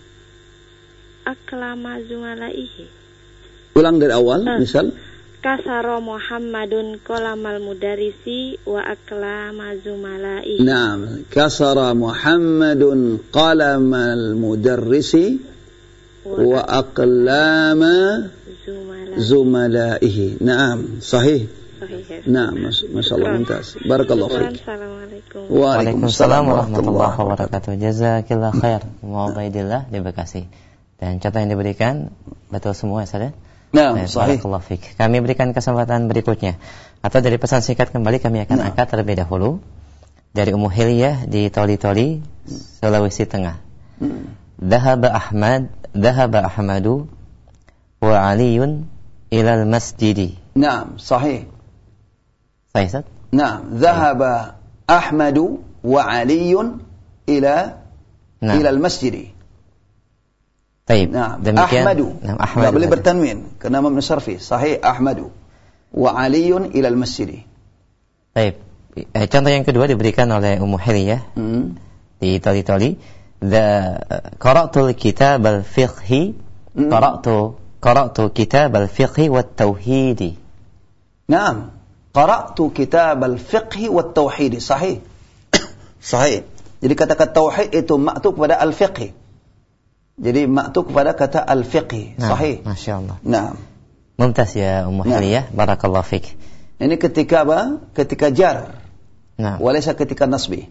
Aklama zumalaihi. Ulang dari awal, misal. Kasara Muhammadun qalamal mudarrisi wa aklama zumalaihi. Nah, kasara Muhammadun qalamal mudarrisi wa aqlama zumalaihi. Naam, sahih. Naam, masyaallah, mumtaz. Barakallahu fiik. Assalamualaikum. Waalaikumsalam warahmatullahi wabarakatuh. Jazakallahu khair. Mu'abaidillah di Bekasi. Dan contoh yang diberikan betul semua, Ustaz. Naam, sahih. Barakallahu fiik. Kami berikan kesempatan berikutnya. Atau dari pesan singkat kembali kami akan angkat terlebih dahulu dari Ummu Hiliyah di Toli-Toli, Sulawesi Tengah. Dhahaba Ahmadu wa Aliyun ilal masjidi. Naam, sahih. Sahih, Ustaz? Naam, dhahaba Ahmadu wa Aliyun ila al-masjidi. Baik. Nah, demikian. Ahmadu. Tidak boleh bertanwin karena Imam Nasarfi. Sahih Ahmadu wa Aliyun ila al-masjidi. Baik. Contoh yang kedua diberikan oleh Ummu Hiliyah di Toli-Toli. Qara'tul kitab al-fiqhi. Qara'tu kitab al-fiqhi wat tauhidi. Naam. Qara'tu kitab al-fiqhi wat tauhidi. Sahih. Sahih. Jadi kata-kata tauhid itu maktub kepada al-fiqhi. Jadi maktub kepada kata al-fiqhi. Sahih. Masya-Allah. Naam. Mumtaz ya Ummu Hiliyah, barakallahu fik. Ini ketika apa? Ketika jar. Nah. Walaysa ketika nasbi.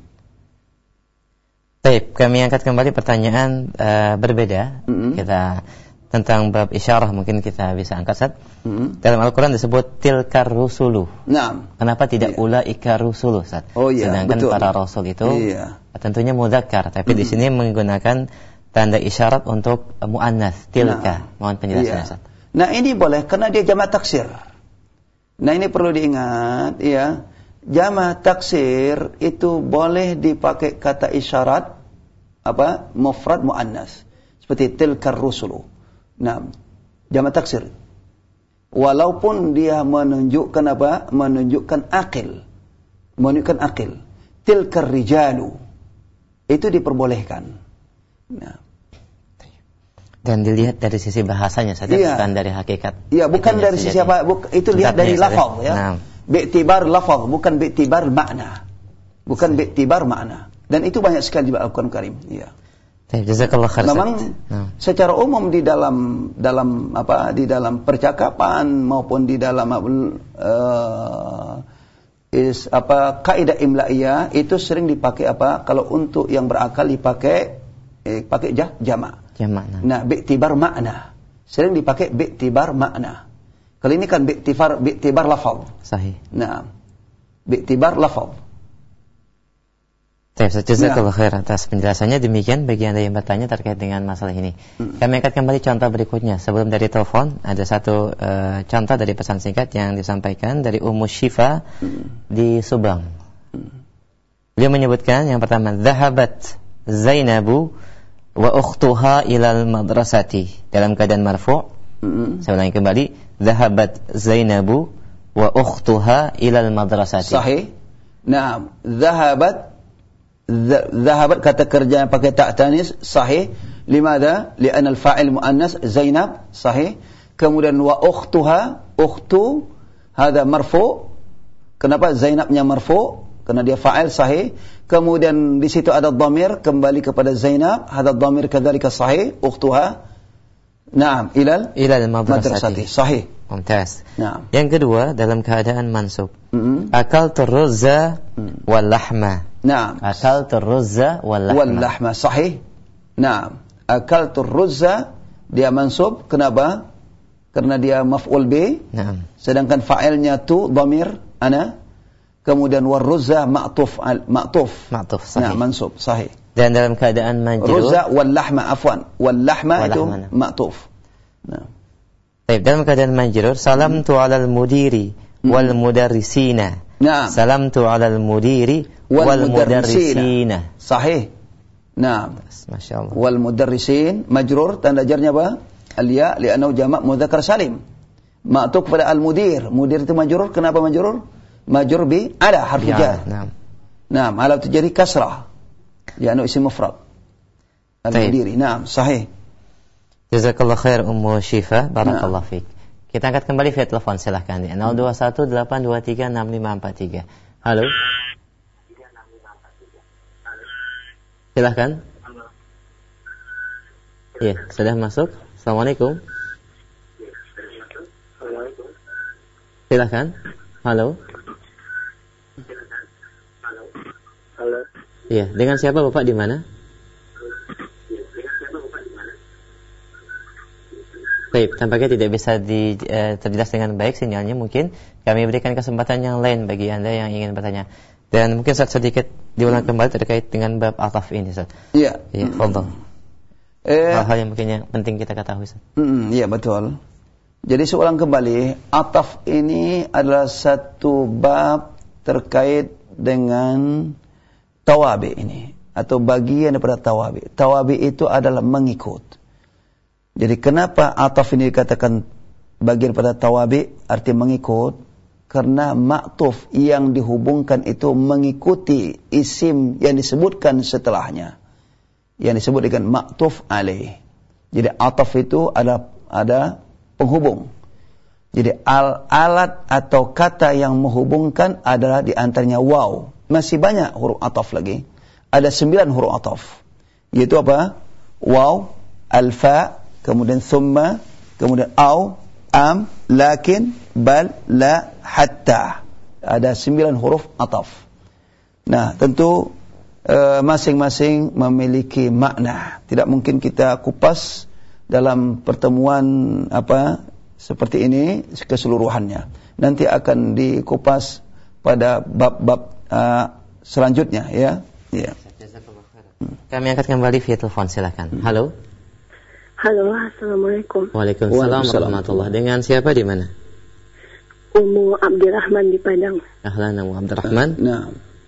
Baik, kami angkat kembali pertanyaan berbeda. Kita tentang bab isyarah mungkin kita bisa angkat, Ustaz. Dalam Al-Qur'an disebut tilkar rusulu. Naam. Kenapa tidak ulaika rusulu, Ustaz? Oh iya, sedangkan betul. para rasul itu tentunya mudzakkar, tapi di sini menggunakan tanda isyarat untuk muannats, tilka. Mohon penjelasannya, Ustaz. Nah, ini boleh karena dia jamak taksir. Nah, ini perlu diingat, ya. Jamak taksir itu boleh dipakai kata isyarat mufrad muannats. Seperti tilkar rusulu. Nah, jamak taksir. Walaupun dia menunjukkan menunjukkan akil. Menunjukkan akil. Tilkar rijalu. Itu diperbolehkan. Nah. Dan dilihat dari sisi bahasanya saja, bukan dari hakikat. Iya, bukan dari sisi apa, itu lihat dari lafaz, ya. Nah. Bi'tibar lafaz, bukan bi'tibar makna. Bukan bi'tibar makna. Dan itu banyak sekali di Al-Qur'an Karim, iya. Jazakallahu khair. Memang secara umum di dalam percakapan maupun di dalam kaidah imla'iyah itu sering dipakai kalau untuk yang berakal dipakai jamak. Nah, bi'tibar makna. Sering dipakai bi'tibar makna. Kali ini kan bi'tibar lafaz. Sahih. Nah, bi'tibar lafaz. Jazakallahu khair atas penjelasannya. Demikian bagi Anda yang bertanya terkait dengan masalah ini. Kami akan kembali contoh berikutnya. Sebelum dari telepon, ada satu contoh dari pesan singkat yang disampaikan dari Ummu Syifa di Subang. Beliau menyebutkan yang pertama, Dhahabat Zainabu wa ukhtuha ilal madrasati, dalam keadaan marfu'. Saya ulangi kembali, Dhahabat Zainabu wa ukhtuha ilal madrasati. Sahih. Nah, dhahabat kata kerja pakai ta' tanis, sahih. Limadha? Li'anna al-fa'il muannas Zainab, sahih. Kemudian wa ukhtuha, ukhtu hadha marfu'. Kenapa Zainabnya marfu'? Karena dia fa'il, sahih. Kemudian di situ ada dhamir kembali kepada Zainab, hadha dhamir kadzalika sahih, ukhtuha. Naam, ilal madrasati, sahih. Mumtaz. Naam. Yang kedua dalam keadaan mansub. Akaltu ruzza wal lahma. Naam. Akaltu ruzza wal lahma, sahih. Naam. Akaltu ruzza dia mansub, kenapa? Karena dia maf'ul bi. Naam. Sedangkan fa'ilnya tu dhamir ana. Kemudian warruzza ma'tuf, sahih. Nah, mansub, sahih. Dan dalam keadaan majrur, ruzza wal lahma, afwan. Wal lahma itu ma'tuf. Nah. Baik, dalam keadaan majrur, salamtu 'alal mudiri wal mudarrisina. Nah. Salamtu 'alal mudiri wal mudarrisina. Sahih. Nah. Masyaallah. Wal mudarrisin majrur, tanda jarnya apa? Al-ya li'annahu jama' mudzakkar salim. Ma'tuf pada al-mudir. Mudir itu majrur, kenapa majrur? majrur bi ala harfu jar. Naam, ala tujari kasrah. Li'annahu isim mufrad. Al-mudiri. Naam, sahih. Jazakallah khair Ummu Syifa, barakallahu fiik. Kita angkat kembali via telepon, silahkan di 0218236543. Halo. Silahkan. Iya, sudah masuk. Assalamualaikum. Silahkan. Halo. Halo. Iya, dengan siapa Bapak di mana? Baik, tampaknya tidak bisa terjelas dengan baik sinyalnya. Mungkin kami berikan kesempatan yang lain bagi Anda yang ingin bertanya. Dan mungkin sedikit diulang kembali terkait dengan bab ataf ini, Ustaz. Iya. Iya, fadhil. Hal-hal yang mungkin yang penting kita ketahui, Ustaz. Iya, betul. Jadi seulang kembali, ataf ini adalah satu bab terkait dengan tawabi ini, atau bagian daripada tawabi. Tawabi itu adalah mengikut. Jadi kenapa ataf ini dikatakan bagian pada tawabi, arti mengikut? Karena maktuf yang dihubungkan itu mengikuti isim yang disebutkan setelahnya, yang disebut dengan maktuf alaih. Jadi ataf itu ada penghubung. Jadi alat atau kata yang menghubungkan adalah diantaranya waw. Masih banyak huruf ataf lagi. Ada 9 huruf ataf. Yaitu apa? Waw, alfa, kemudian thumma, kemudian au, am, lakin, bal, la, hatta. Ada 9 huruf ataf. Nah, tentu masing-masing memiliki makna. Tidak mungkin kita kupas dalam pertemuan seperti ini keseluruhannya. Nanti akan dikupas pada bab-bab selanjutnya, ya. Ya. Kami angkat kembali via telepon, silakan. Halo. Halo, assalamualaikum. Waalaikumsalam warahmatullahi. Dengan siapa di mana? Ummu Abdurrahman di Padang. Ahlan Ummu Abdurrahman. Nah.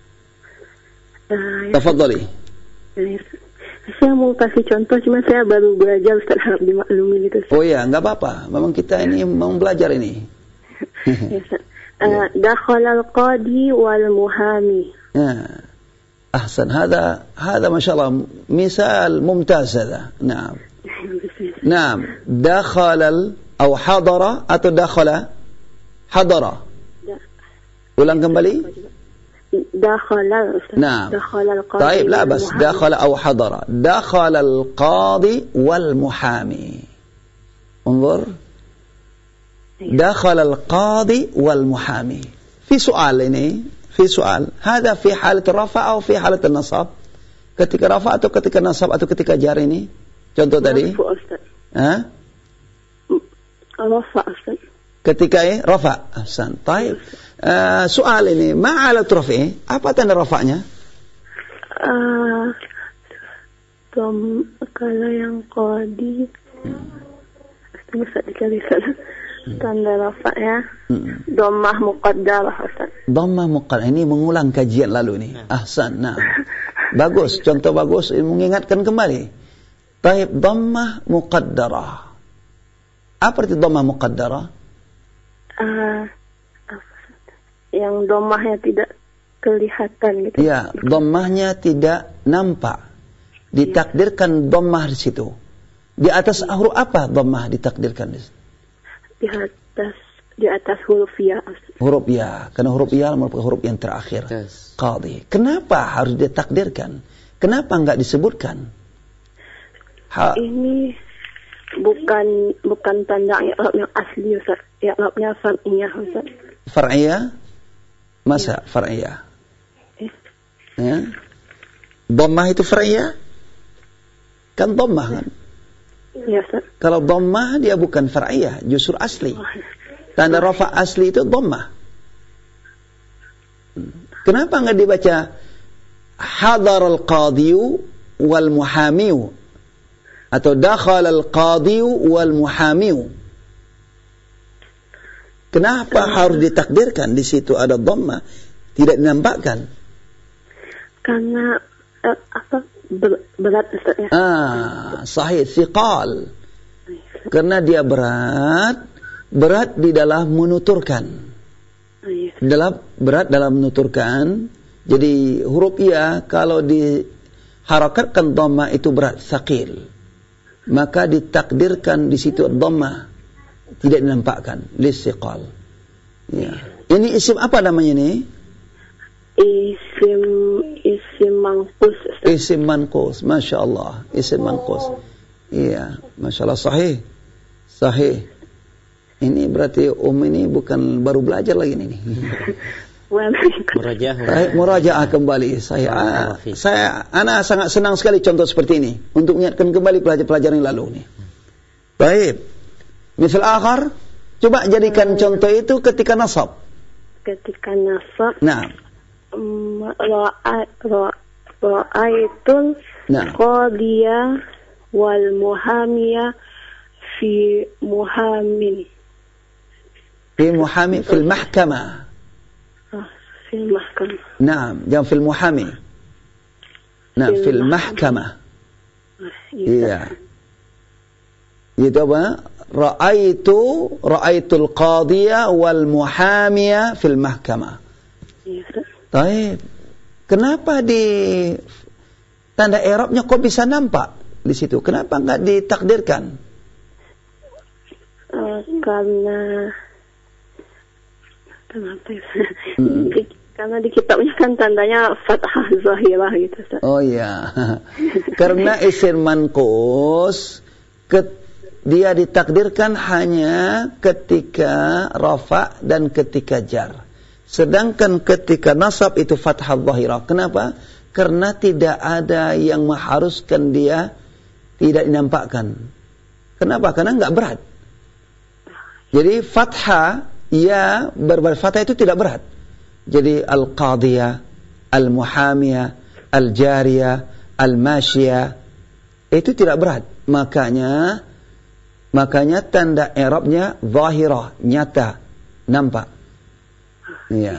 Tafadhali. Saya mau kasih contoh, cuma saya baru belajar, Ustaz, harap dimaklumi gitu. Oh ya, enggak apa-apa. Memang kita ini mau belajar ini. Ya, Ustaz. Dakhala al-qadi wal muhami. أحسن هذا ما شاء الله مثال ممتاز هذا. نعم دخل أو حضر atau حضر ulang kembali. دخل نعم دخل القاضي. طيب لا بس دخل أو حضر. دخل القاضي والمحامي. انظر دخل القاضي والمحامي. في سؤال ini. في سؤال هذا في حالة الرفع أو في حالة النصب؟ ketika rafa atau ketika nasab atau ketika jar ini contoh tadi rafa Ustaz. Ketika rafa. Ahsan. Baik. Soal ini ma alat rafi, apa tanda rafa'nya? Kalau yang qadi bisa dikali sana. Tanda rafa ya. Dhammah muqaddarah Ustaz. Dhammah muqaddarah, ini mengulang kajian lalu ini. Ahsan. Nah. Bagus, contoh bagus, mengingatkan kembali. Baik, dhammah muqaddarah. Apa arti dhammah muqaddarah? Yang dhammahnya tidak kelihatan gitu. Ya, dhammahnya tidak nampak. Ditakdirkan dhammah di situ. Di atas huruf apa dhammah ditakdirkan di situ? Di atas huruf ya. Huruf ya, karena huruf ya merupakan huruf yang terakhir. Yes. Qadi. Kenapa harus ditakdirkan? Kenapa enggak disebutkan? Ini bukan tanda i'rab yang asli Ustaz. I'rabnya far'iyah Ustaz. Far'iyah? Masa far'iyah? Ya. Dhammah itu far'iyah? Kan dhammah kan? Ya, Ustaz. Kalau dhammah dia bukan far'iyah, justru asli. Tanda rafa asli itu dhammah. Kenapa enggak dibaca hadar al-qadiyu wal muhamiyu atau dakhala al-qadiyu wal muhamiyu? Kenapa harus ditakdirkan di situ ada dhammah, tidak dinampakkan? Karena berat Ustaz ya. Sahih, thiqal. Karena dia berat di dalam menuturkan. berat dalam menuturkan. Jadi huruf ya kalau diharakatkan dhamma itu berat, tsaqil. Maka ditakdirkan di situ dhamma, tidak dinampakkan, listiqal. Ya. Ini isim apa namanya ini? Isim manqus. Isim manqus, Masya Allah. Isim manqus. Iya, Masya Allah, sahih. Ini berarti ini bukan baru belajar lagi ini. Murajaah kembali. Ana sangat senang sekali contoh seperti ini untuk mengingatkan kembali pelajaran yang lalu nih. Baik. Misal akhar, coba jadikan contoh itu ketika nasab. Ketika nasab. Nah. Ra'aitul qadiyah wal muhamiyah fi muhamin. Fi muhami fil mahkamah. في المحكمة. نعم جاء في المحامي. نعم في المحكمة. iya. Itu apa? Ra'aitul qadiyah wal muhamiyah fil mahkamah. Baik. Kenapa di tanda i'rabnya kok bisa nampak di situ? Kenapa enggak ditakdirkan? Karena di kitabnya kan tandanya fathah zahirah gitu, Ustaz. Oh iya. Karena isim manqus dia ditakdirkan hanya ketika rafa dan ketika jar. Sedangkan ketika nasab itu fathah zahirah. Kenapa? Karena tidak ada yang mengharuskan dia tidak dinampakkan. Kenapa? Karena enggak berat. Jadi fathah ya berfathah itu tidak berat. Jadi al-qadiyah, al-muhamiyah, al-jariyah, al-masyiyah itu tidak berat. Makanya tanda i'rabnya zahirah, nyata, nampak. Iya.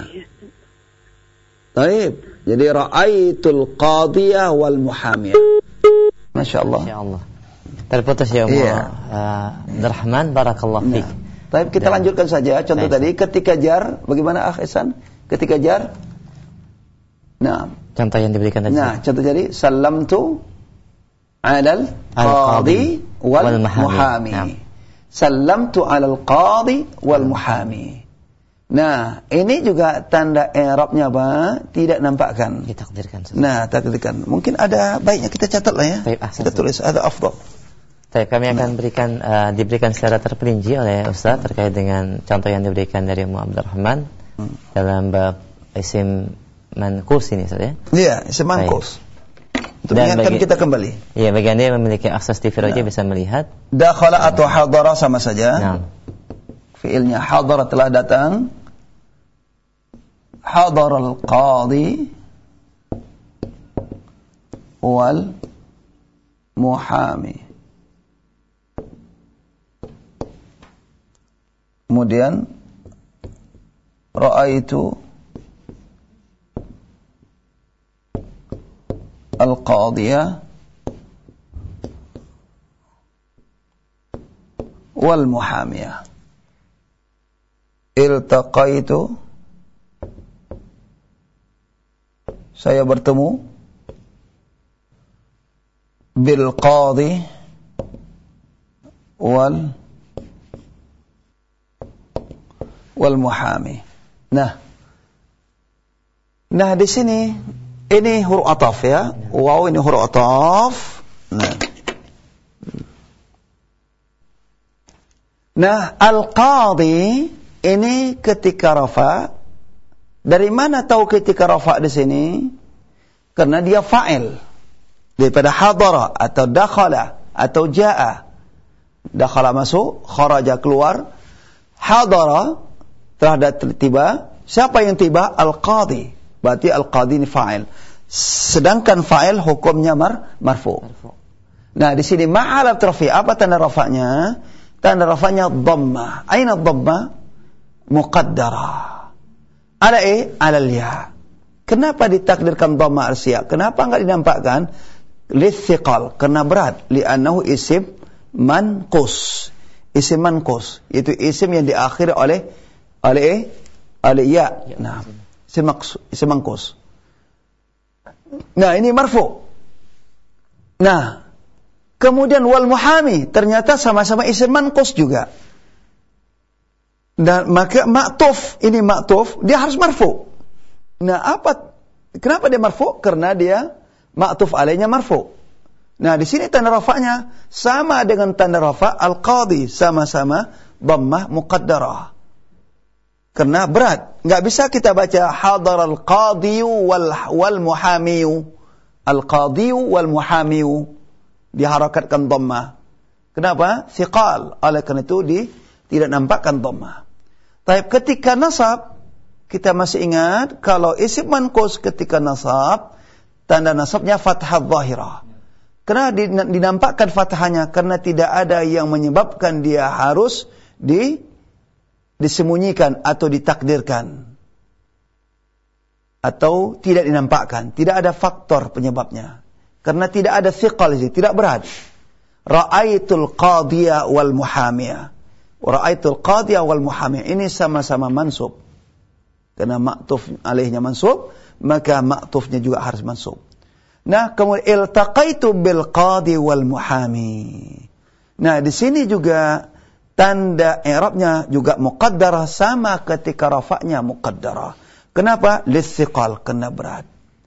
Baik. Jadi ra'aitul qadiyah wal muhamiyah. Masya-Allah. Masya-Allah. Terputus ya Abdurrahman, barakallahu fiik. Baik, kita lanjutkan saja contoh tadi ketika jar, bagaimana Akh Ihsan? Ketika jar. Nah, contoh yang diberikan tadi. Nah, contoh tadi sallamtu 'alal qadi wal muhami. Nah. Sallamtu 'alal qadi wal muhami. Nah, ini juga tanda i'rabnya apa? Tidak nampakkan. Ditakdirkan. Nah, takdirkan. Mungkin ada baiknya kita catat lah ya. Baik, kita tulis ada afdal. Kami akan diberikan secara terperinci oleh Ustaz terkait dengan contoh yang diberikan dari Abdurrahman dalam bab isim manqus ini, Ustaz ya. Iya, isim manqus. Untuk mengingatkan kita kembali. Iya, bagi Anda yang memiliki akses TV Roja bisa melihat. Dakhala atau hadara sama saja. Nah. Fiilnya hadara telah datang. Hadaral qadi wal muhami. Kemudian ra'aitu al-qadiyah wal muhamiyah. Iltaqaitu, saya bertemu, bil qadi wal muhami. Nah di sini ini huruf ataf ya. Wow, ini huruf ataf. Nah, al-qadi ini ketika rafa. Dari mana tahu ketika rafa di sini? Karena dia fa'il daripada hadara atau dakhala atau jaa. Dakhala masuk, kharaja keluar. Hadara telah tiba. Siapa yang tiba? Al-qadi. Berarti al-qadi ini fa'il. Sedangkan fa'il hukumnya marfu. Nah, di sini ma'alaf rafi. Apa tanda rafa'nya? Tanda rafa'nya dhamma. Aina dhamma? Muqaddara. Ala alal ya. Kenapa ditakdirkan dhamma al-siya? Kenapa enggak dinampakkan? Lithiqal. Karena berat. Li'annahu isim manqus. Isim manqus. Itu isim yang diakhiri oleh al-ya. Nah, isim manqus. Nah, ini marfu. Nah, kemudian wal muhami ternyata sama-sama isim manqus juga. Dan maka ma'tuf, ini ma'tuf, dia harus marfu. Nah, kenapa dia marfu? Karena dia ma'tuf alaihnya marfu. Nah, di sini tanda rafa'nya sama dengan tanda rafa' al-qadi, sama-sama dhammah muqaddarah. Karena berat. Enggak bisa kita baca hadar al-qadiyu wal muhamiyu. Al-qadiyu wal muhamiyu. Diharakatkan dhammah. Kenapa? Thiqal. Oleh karena itu tidak nampakkan dhammah. Tapi ketika nasab, kita masih ingat kalau isim manqus ketika nasab, tanda nasabnya fathah zahirah. Karena dinampakkan fathahnya, karena tidak ada yang menyebabkan dia harus disembunyikan atau ditakdirkan. Atau tidak dinampakkan. Tidak ada faktor penyebabnya. Karena tidak ada thiqal, tidak berat. Ra'aitul qadiyah wal muhamiyah. Ra'aitul qadiyah wal muhamiyah. Ini sama-sama mansub. Karena ma'tuf alaihnya mansub, maka ma'tufnya juga harus mansub. Nah, kemudian iltaqaitu bil qadi wal muhami. Nah, di sini juga tanda i'rabnya juga muqaddarah sama ketika rafa'nya muqaddarah. Kenapa? Lithiqal, kena berat.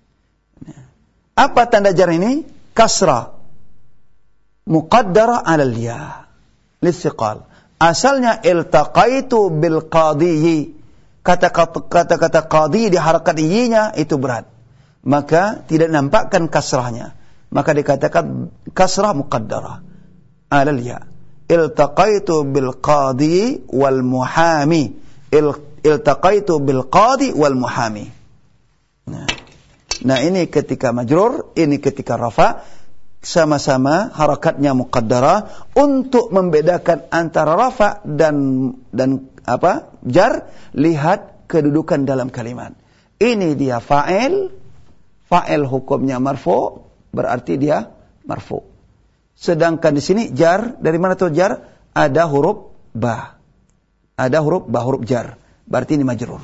Apa tanda jar ini? Kasrah. Muqaddarah 'alal ya. Lithiqal. Asalnya iltaqaitu bil qadiyyi. Kata-kata qadi di harakat i-nya itu berat. Maka tidak nampakkan kasrahnya. Maka dikatakan kasrah muqaddarah 'alal ya. Iltaqaitu bil qadi wal muhami. Iltaqaitu bil qadi wal muhami. Nah, ini ketika majrur, ini ketika rafa, sama-sama harakatnya muqaddarah. Untuk membedakan antara rafa dan jar, lihat kedudukan dalam kalimat. Ini dia fa'il hukumnya marfu, berarti dia marfu. Sedangkan di sini jar, dari mana tuh jar? Ada huruf ba. Ada huruf ba, huruf jar. Berarti ini majrur.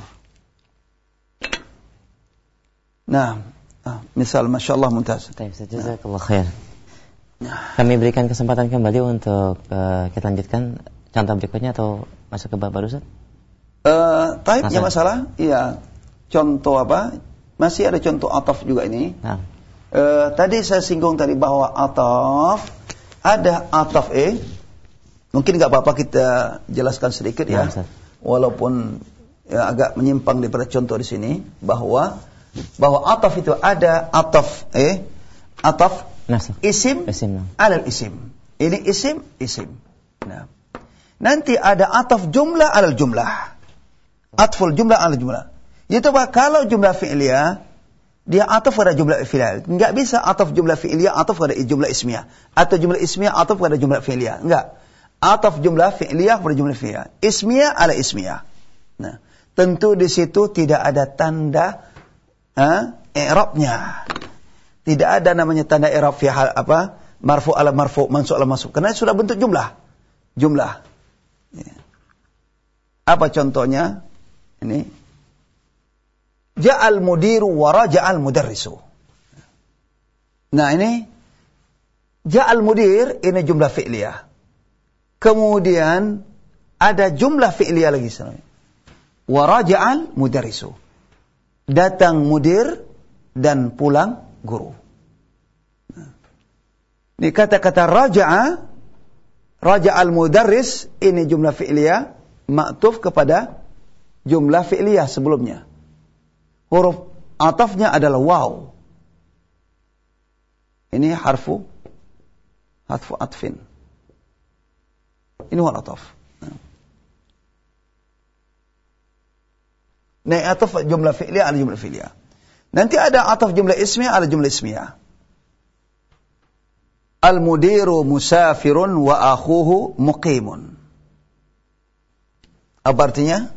Nah, misal masyaallah mumtaz. Baik, jazakallahu khair. Kami berikan kesempatan kembali untuk kita lanjutkan contoh berikutnya atau masuk ke bab baru, Ustaz? Taibnya masalah, iya. Contoh apa? Masih ada contoh ataf juga ini. Nah. Tadi saya singgung tadi bahwa ataf, ada ataf mungkin nggak apa-apa kita jelaskan sedikit ya. Nah, walaupun ya, agak menyimpang daripada contoh di sini, bahwa ataf itu ada ataf ataf isim alal isim. Ini isim. Nah. Nanti ada ataf jumlah alal jumlah. Atful jumlah alal jumlah. Itu kalau jumlah fi'liyah dia ataf pada jumlah fi'liyah. Enggak bisa ataf jumlah fi'liyah ataf pada jumlah ismiyah, atau jumlah ismiyah ataf pada jumlah fi'liyah. Enggak. Ataf jumlah fi'liyah pada jumlah fi'liyah. Ismiyah ala ismiyah. Nah, tentu di situ tidak ada tanda i'rabnya. Tidak ada namanya tanda i'rab fi hal marfu ala marfu, mansub ala mansub, karena sudah bentuk jumlah. Ya. Apa contohnya? Ini ja'al mudiru wa raja'al mudarrisu. Nah, ini ja'al mudir, ini jumlah fi'liyah. Kemudian ada jumlah fi'liyah lagi sebenarnya. Wa raja'al mudarrisu. Datang mudir dan pulang guru. Ini kata-kata raja'al mudarris, ini jumlah fi'liyah ma'tuf kepada jumlah fi'liyah sebelumnya. Huruf atafnya adalah waw. Ini harfu atfin. Ini huruf ataf. Nah, ataf jumlah fi'liyah ala jumlah fi'liyah. Nanti ada ataf jumlah ismiyah ala jumlah ismiyah. Al-mudiru musafirun wa akhuhu muqimun. Apa artinya?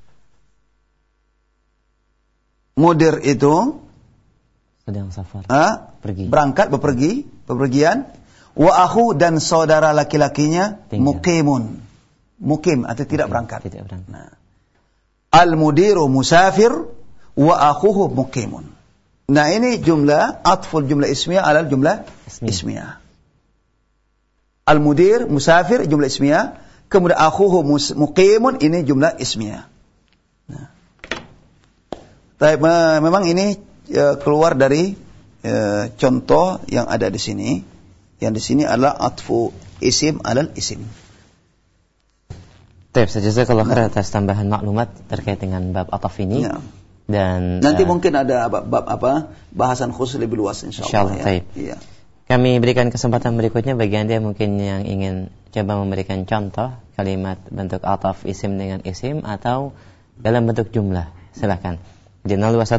Mudir itu sedang safar, berangkat, bepergian. Wa akhu, dan saudara laki-lakinya muqimun. Mukim atau tidak berangkat. Tidak berangkat. Nah, Al-mudiru musafir wa akhuhu muqimun. Nah, ini jumlah atful jumlah ismiyah ala jumlah ismiyah. Al-mudir musafir jumlah ismiyah, kemudian akhuhu muqimun ini jumlah ismiyah. Nah. Memang ini keluar dari contoh yang ada di sini. Yang di sini adalah atfu isim alal isim. Jazakallahu khairan atas tambahan maklumat terkait dengan bab ataf ini. Ya. Dan nanti mungkin ada bab bahasan khusus lebih luas insyaallah. Ya. Kami berikan kesempatan berikutnya bagi Anda mungkin yang ingin coba memberikan contoh kalimat bentuk ataf isim dengan isim atau dalam bentuk jumlah. Silakan. Di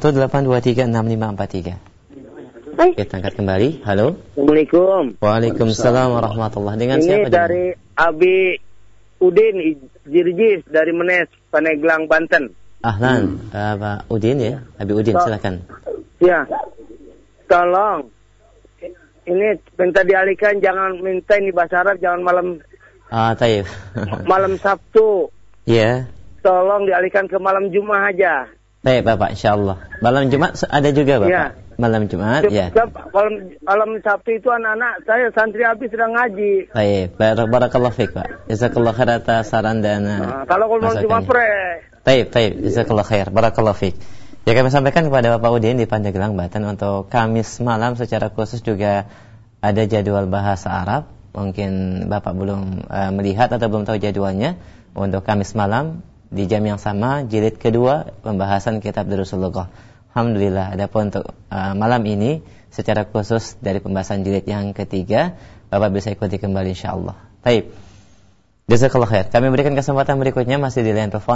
0218236543. Kita angkat kembali. Halo. Assalamualaikum. Waalaikumsalam warahmatullahi. Dengan ini siapa? Ini dari Abi Udin Jirjis dari Menes, Paneglang, Banten. Ahlan, Pak Udin ya, Abi Udin, silakan. Ya, tolong. Ini minta dialihkan, jangan minta ini bahasa Arab, jangan malam. Taib. Malam Sabtu. Ya. Tolong dialihkan ke malam Jumat aja. Baik, Bapak, insyaallah. Malam Jumat ada juga, Bapak. Ya. Malam Jumat, ya. Malam Sabtu itu anak-anak saya santri habis sedang ngaji. Baik, barakallahu fiik, Pak. Jazakallahu khair atas saran dan kalau malam Jumat Taib, jazakallahu khair, barakallahu fiik. Ya, kami sampaikan kepada Bapak Udin di Pandeglang, Banten untuk Kamis malam secara khusus juga ada jadwal bahasa Arab. Mungkin Bapak belum melihat atau belum tahu jadwalnya. Untuk Kamis malam di jam yang sama, jilid kedua pembahasan kitab Durusul Lughah. Alhamdulillah. Adapun untuk malam ini secara khusus dari pembahasan jilid yang ketiga, Bapak bisa ikuti kembali insyaallah. Baik. Jazakallahu khair. Kami berikan kesempatan berikutnya masih di line telepon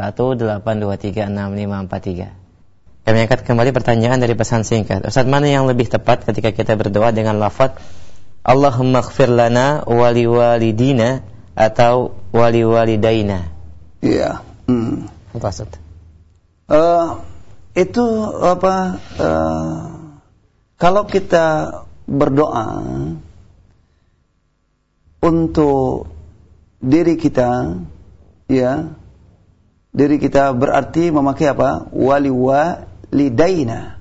0218236543. Kami angkat kembali pertanyaan dari pesan singkat. Ustaz, mana yang lebih tepat ketika kita berdoa dengan lafaz Allahumma ighfir lana wa liwalidina atau wa liwalidaina? Iya. Ustaz. Itu kalau kita berdoa untuk diri kita, ya, diri kita berarti memakai apa? Waliwalidaina.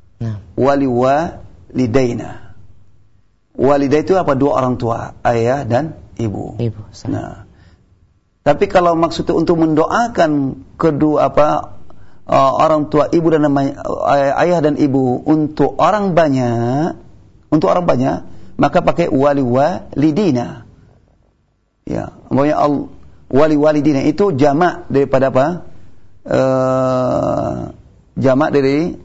Waliwalidaina. Walidah itu apa? Dua orang tua, ayah dan ibu. Nah, tapi kalau maksudnya untuk mendoakan kedua orang tua ibu dan ayah dan ibu untuk orang banyak, maka pakai waliwalidina. Ya, maksudnya waliwalidina itu jamak daripada apa? Jamak dari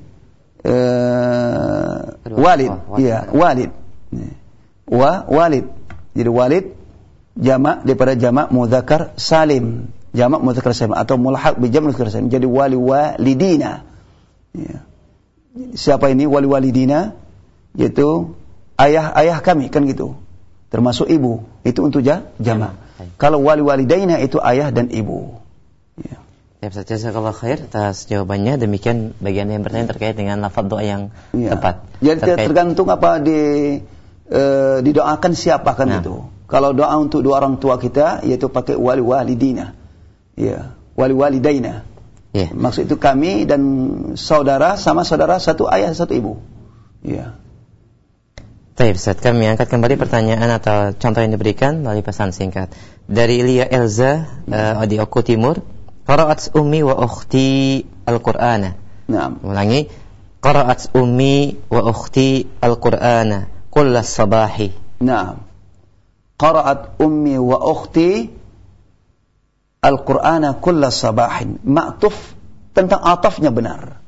walid. Iya, walid. Walid. Jadi walid jamak daripada jamak mudzakkar salim. Jamak mudzakkar salim atau mulhaq bi jamak mudzakkar salim. Jadi waliwalidina. Ya. Siapa ini waliwalidina? Yaitu ayah kami, kan gitu. Termasuk ibu. Itu untuk jamak. Kalau waliwalidaina itu ayah dan ibu. Ya. Jazakallahu khair atas jawabannya. Demikian bagian yang bertanya terkait dengan lafaz doa yang tepat. Jadi tergantung apa didoakan siapa kan itu. Kalau doa untuk dua orang tua kita yaitu pakai waliwalidina. Ya, waliwalidaina. Ya. Maksud itu kami dan saudara sama saudara satu ayah satu ibu. Ya. Baik, Ustaz, kami angkat kembali pertanyaan atau contoh yang diberikan melalui pesan singkat dari Lia Elza di Oku Timur. Qara'at ummi wa ukhti al-Qur'ana. Naam. Ulangi. Qara'at ummi wa ukhti al-Qur'ana kullas sabahi. Naam. Qara'at ummi wa ukhti al-Qur'ana kullas sabahin. Ma'tuf tentang atafnya benar.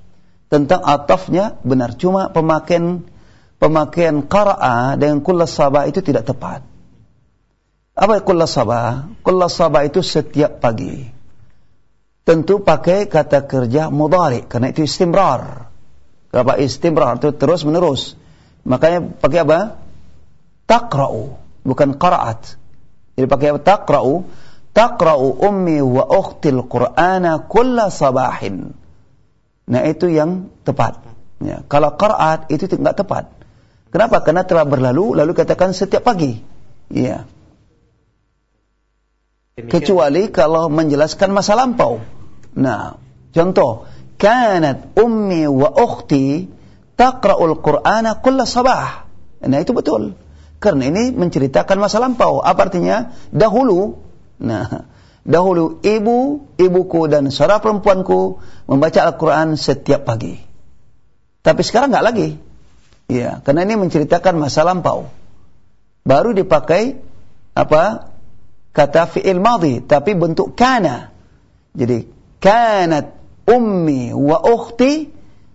Cuma pemakaian qara'a dengan kullas sabah itu tidak tepat. Apa kullas sabah? Kullas sabah itu setiap pagi. Tentu pakai kata kerja mudhari karena itu istimrar. Kenapa istimrar? Itu terus menerus. Makanya pakai apa? Taqra'u, bukan qara'at. Jadi pakai apa? Taqra'u. Taqra'u ummi wa ukhtil Qur'ana kulla sabahin. Nah, itu yang tepat. Ya, kalau qara'at itu tidak tepat. Kenapa? Karena telah berlalu, lalu katakan setiap pagi. Ya. Kecuali kalau menjelaskan masa lampau. Nah, contoh, kanat ummi wa ukhti taqra'ul Qur'ana kulla sabah. Nah, itu betul. Karena ini menceritakan masa lampau. Apa artinya? Dahulu. Nah, dahulu ibuku dan saudara perempuanku membaca Al-Quran setiap pagi. Tapi sekarang enggak lagi. Ya, karena ini menceritakan masa lampau. Baru dipakai kata fi'il madhi, tapi bentuk kana. Jadi kanat ummi wa ukhti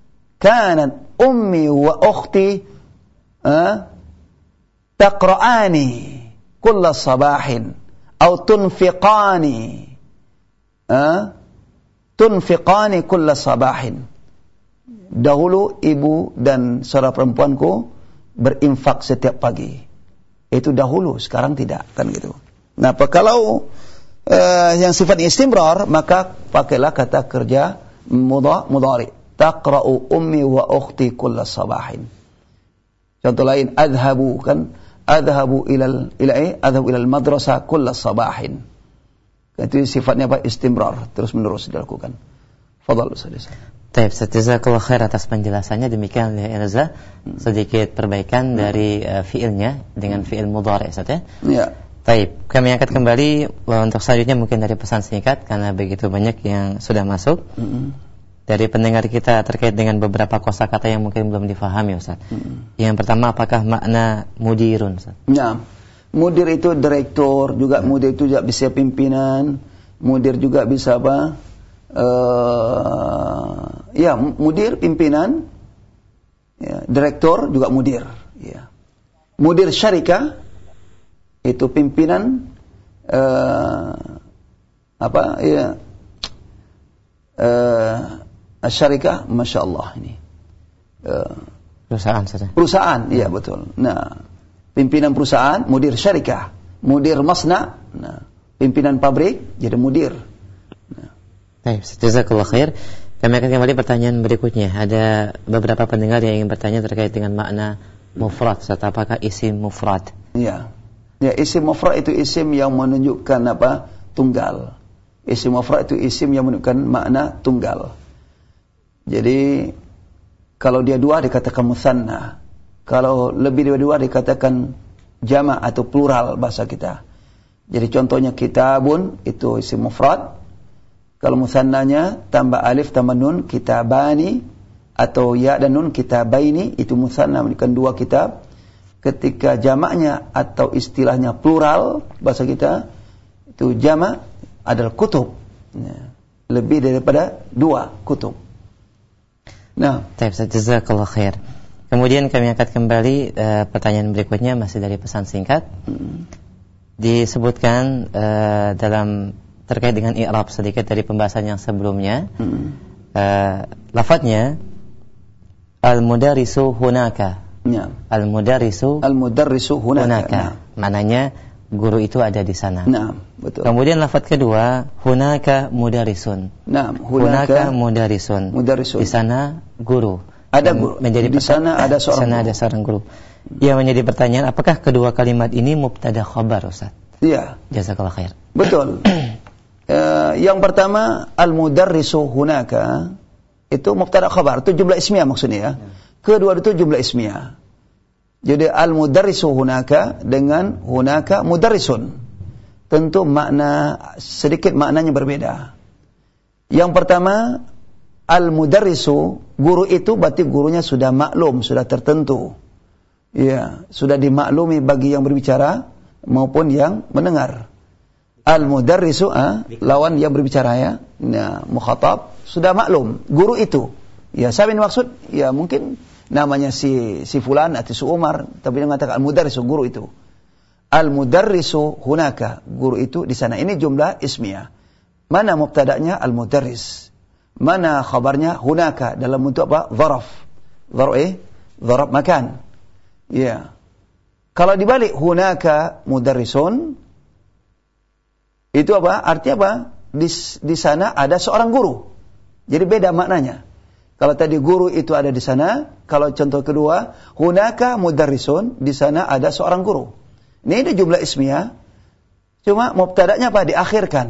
taqra'ani kulla sabahin atau tunfiqani kulla sabahin. Dahulu ibu dan saudara perempuanku berinfak setiap pagi. Itu dahulu, sekarang tidak, kan gitu. Nah, kalau yang sifat istimrar, maka pakailah kata kerja mudhari. Taqra'u ummi wa ukhti kulla sabahin. Contoh lain, adhabu ilal madrasah kulla sabahin. Itu sifatnya istimrar, terus menerus dilakukan. Fadhal Ustaz. Baik, jazakallahu khair atas penjelasannya. Demikian ya Elza, sedikit perbaikan dari fiilnya dengan fiil mudhari Ustaz ya. Ya. Baik, kami angkat kembali untuk selanjutnya mungkin dari pesan singkat karena begitu banyak yang sudah masuk. Dari pendengar kita terkait dengan beberapa kosakata yang mungkin belum difahami Ustaz. Yang pertama, apakah makna mudirun Ustaz? Ya. Mudir itu direktur, juga mudir itu juga bisa pimpinan, mudir juga bisa apa? Mudir pimpinan, ya, direktur juga mudir. Ya. Mudir syarikah itu pimpinan syarikah, masya Allah ini perusahaan saja. Perusahaan, iya betul. Nah, pimpinan perusahaan, mudir syarikah, mudir masna, nah, pimpinan pabrik jadi mudir. Baik, jazakallahu khair. Kami akan kembali pertanyaan berikutnya. Ada beberapa pendengar yang ingin bertanya terkait dengan makna mufrad. Apakah isim mufrad? Iya. Ya, isim mufrad itu isim yang menunjukkan tunggal. Isim mufrad itu isim yang menunjukkan makna tunggal. Jadi kalau dia dua dikatakan musanna. Kalau lebih dari dua dikatakan jama' atau plural bahasa kita. Jadi contohnya kitabun itu isim mufrad. Kalau musannanya tambah alif tambah nun kitabani, atau ya dan nun kitabaini, itu musanna menunjukkan dua kitab. Ketika jamaknya atau istilahnya plural bahasa kita, itu jamak adalah kutub. Ya, lebih daripada dua kutub. Nah, jazakallahu khair. Kemudian kami angkat kembali pertanyaan berikutnya masih dari pesan singkat. Disebutkan dalam terkait dengan i'rab sedikit dari pembahasan yang sebelumnya. Lafadznya al-mudarisu hunaka. Ya. Al-mudarisu hunaka. Maknanya guru itu ada di sana. Nah, betul. Kemudian lafadz kedua, hunaka mudarisun. Nah, hunaka mudarisun. Di sana guru. Ada guru. Di sana ada seorang guru. Yang menjadi pertanyaan, apakah kedua kalimat ini mubtada khabar Ustaz? Iya. Jazakallahu khair. Betul. Yang pertama, al-mudarrisu hunaka itu mubtada khabar, itu jumlah ismiyah maksudnya ya. Kedua itu jumlah ismiyah. Jadi al-mudarrisu hunaka dengan hunaka mudarrisun. Tentu sedikit maknanya berbeda. Yang pertama, al-mudarrisu, guru itu berarti gurunya sudah maklum, sudah tertentu. Ya, sudah dimaklumi bagi yang berbicara maupun yang mendengar. Al-mudarrisu lawan yang berbicara ya. Nah, mukhatab sudah maklum guru itu. Ya, siapa yang dimaksud? Ya, mungkin namanya si fulan atau si Umar, tapi dia mengatakan al-mudarrisu, guru itu. Al-mudarrisu hunaka, guru itu di sana. Ini jumlah ismiyah. Mana mubtada'nya? Al-mudarris. Mana khabarnya? Hunaka, dalam bentuk apa? Dharaf. Dharaf makan. Ya. Kalau dibalik hunaka mudarrisun, itu apa? Artinya apa? Di sana ada seorang guru. Jadi beda maknanya. Kalau tadi guru itu ada di sana, kalau contoh kedua, hunaka mudarrisun, di sana ada seorang guru. Ini jumlah ismiyah. Cuma mubtada'nya apa? Diakhirkan.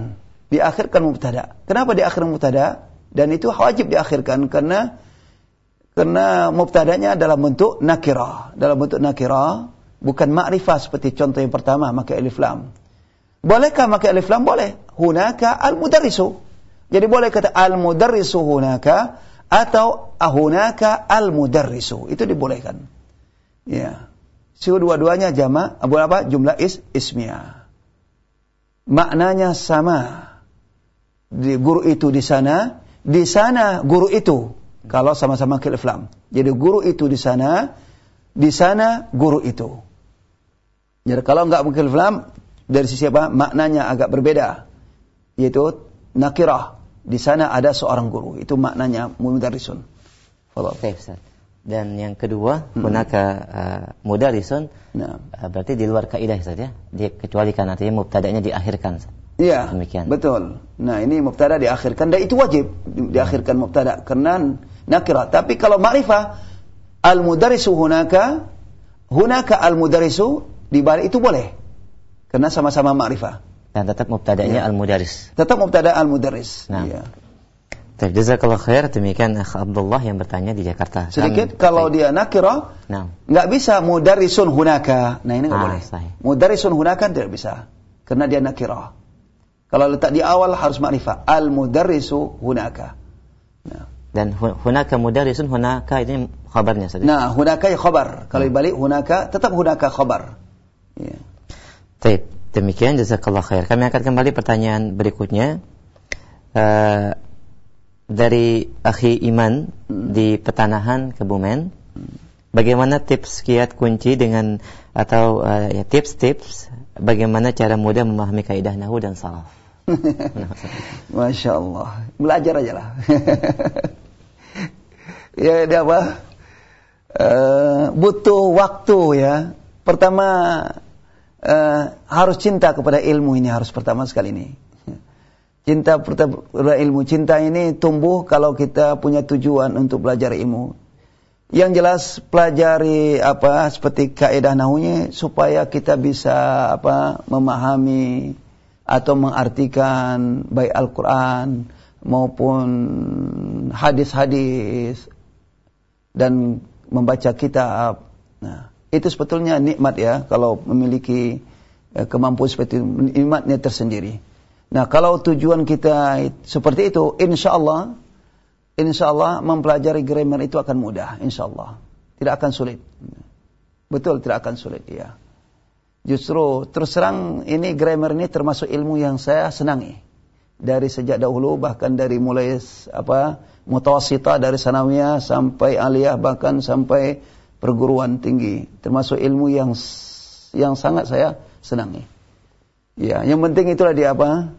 Diakhirkan mubtada. Kenapa diakhirkan mubtada? Dan itu wajib diakhirkan karena mubtadanya dalam bentuk nakirah. Dalam bentuk nakirah, bukan ma'rifah seperti contoh yang pertama, pakai alif lam. Bolehkah pakai alif lam? Boleh. Hunaka al-mudarrisu. Jadi boleh kata al-mudarrisu hunaka atau hunaka al-mudarrisu. Itu dibolehkan. Ya. Dua-duanya jamak, jumlah ismiyah. Maknanya sama. Guru itu di sana guru itu. Kalau sama-sama alif lam. Jadi guru itu di sana guru itu. Jadi kalau enggak alif lam, dari sisi apa? Maknanya agak berbeda. Yaitu nakirah. Di sana ada seorang guru. Itu maknanya mudarrisun. Oke, Ustaz. Dan yang kedua, hunaka mudarrisun. Nah. Berarti di luar kaidah, Ustaz ya. Dikecualikan artinya mubtada'nya diakhirkan. Iya, demikian. Betul. Nah, ini mubtada diakhirkan, dan itu wajib diakhirkan mubtada karena nakirah. Tapi kalau ma'rifah, al-mudarrisu hunaka al-mudarrisu, di balik itu boleh. Karena sama-sama ma'rifah. Dan tetap mubtada'nya al-mudarris. Tetap mubtada al-mudarris. Nah. Iya. Jazakallah khair. Demikian Akh Abdullah yang bertanya di Jakarta. Sedikit, kalau dia nakirah, nggak bisa mudarrisun hunaka. Nah, ini nggak boleh. Sahih. Mudarrisun hunaka tidak bisa. Karena dia nakirah. Kalau letak di awal harus ma'rifah. Al-mudarrisu hunaka. Nah. Dan hunaka mudarrisun, hunaka ini khabarnya saja. Nah, hunaka ya khabar. Kalau dibalik hunaka, tetap hunaka khabar. Ya. Baik, demikian jazakallah khair. Kami akan kembali pertanyaan berikutnya. Dari Akhi Iman di Petanahan, Kebumen. Bagaimana tips kiat kunci dengan atau tips-tips bagaimana cara mudah memahami kaidah nahwu dan saraf? Masya Allah, belajar aja lah. Ya, dia apa? Butuh waktu ya. Pertama harus cinta kepada ilmu ini, harus pertama sekali ini. Cinta kepada ilmu, cinta ini tumbuh kalau kita punya tujuan untuk belajar ilmu. Yang jelas pelajari seperti kaidah nahwunya supaya kita bisa memahami atau mengartikan baik Al-Qur'an maupun hadis-hadis dan membaca kitab. Nah, itu sebetulnya nikmat ya kalau memiliki kemampuan seperti itu, nikmatnya tersendiri. Nah, kalau tujuan kita seperti itu, insya Allah mempelajari grammar itu akan mudah, insya Allah. Tidak akan sulit. Betul, tidak akan sulit, ya. Justru terus terang ini grammar ini termasuk ilmu yang saya senangi. Dari sejak dahulu, bahkan dari mulai mutawasita, dari sanawiyah sampai aliyah, bahkan sampai perguruan tinggi. Termasuk ilmu yang sangat saya senangi. Ya, yang penting itulah dia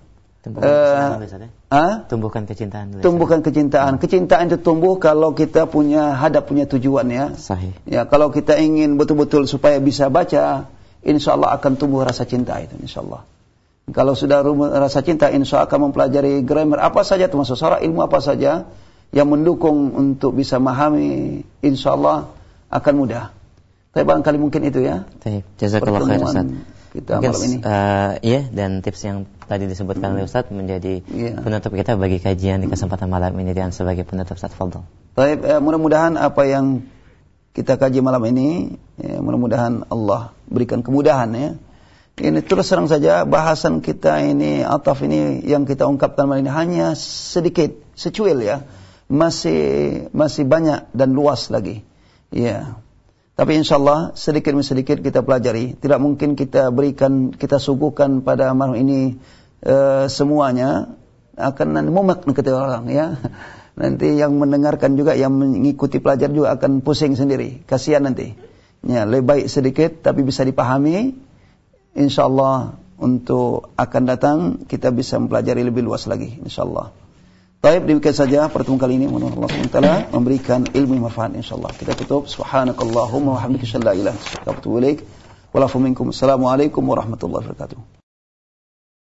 tumbuhkan kecintaan. Tumbuhkan kecintaan. Kecintaan itu tumbuh kalau kita punya tujuan ya. Sahih. Ya, kalau kita ingin betul-betul supaya bisa baca, insyaallah akan tumbuh rasa cinta itu, insyaallah. Kalau sudah rasa cinta, insyaallah akan mempelajari grammar apa saja, termasuk syarah, ilmu apa saja yang mendukung untuk bisa memahami, insyaallah akan mudah. Tapi barangkali mungkin itu ya. Baik, jazakallahu khair Ustaz. Kita mungkin, malam ini. Iya, dan tips yang tadi disebutkan oleh Ustaz menjadi penutup kita bagi kajian di kesempatan malam ini, dan sebagai penutup Ustaz fadhil. Baik, mudah-mudahan apa yang kita kaji malam ini, mudah-mudahan Allah berikan kemudahan ya. Ini terus terang saja bahasan kita ini, ataf ini yang kita ungkapkan malam ini hanya sedikit, secuil ya. Masih banyak dan luas lagi. Ya. Tapi insyaallah sedikit demi sedikit kita pelajari. Tidak mungkin kita suguhkan pada malam ini semuanya, akan mumak kata orang ya. Nanti yang mendengarkan juga, yang mengikuti pelajar juga akan pusing sendiri, kasihan nanti. Ya, lebih baik sedikit tapi bisa dipahami. Insyaallah untuk akan datang kita bisa mempelajari lebih luas lagi, insyaallah. Baik, demikian saja pertemuan kali ini. Mudah-mudahan Allah SWT memberikan ilmu yang manfaat, insyaallah. Kita tutup. Subhanakallahumma wa bihamdika, asyhadu an la ilaha illa anta, astaghfiruka wa atubu ilaik. Wa lafu minkum. Assalamualaikum warahmatullahi wabarakatuh.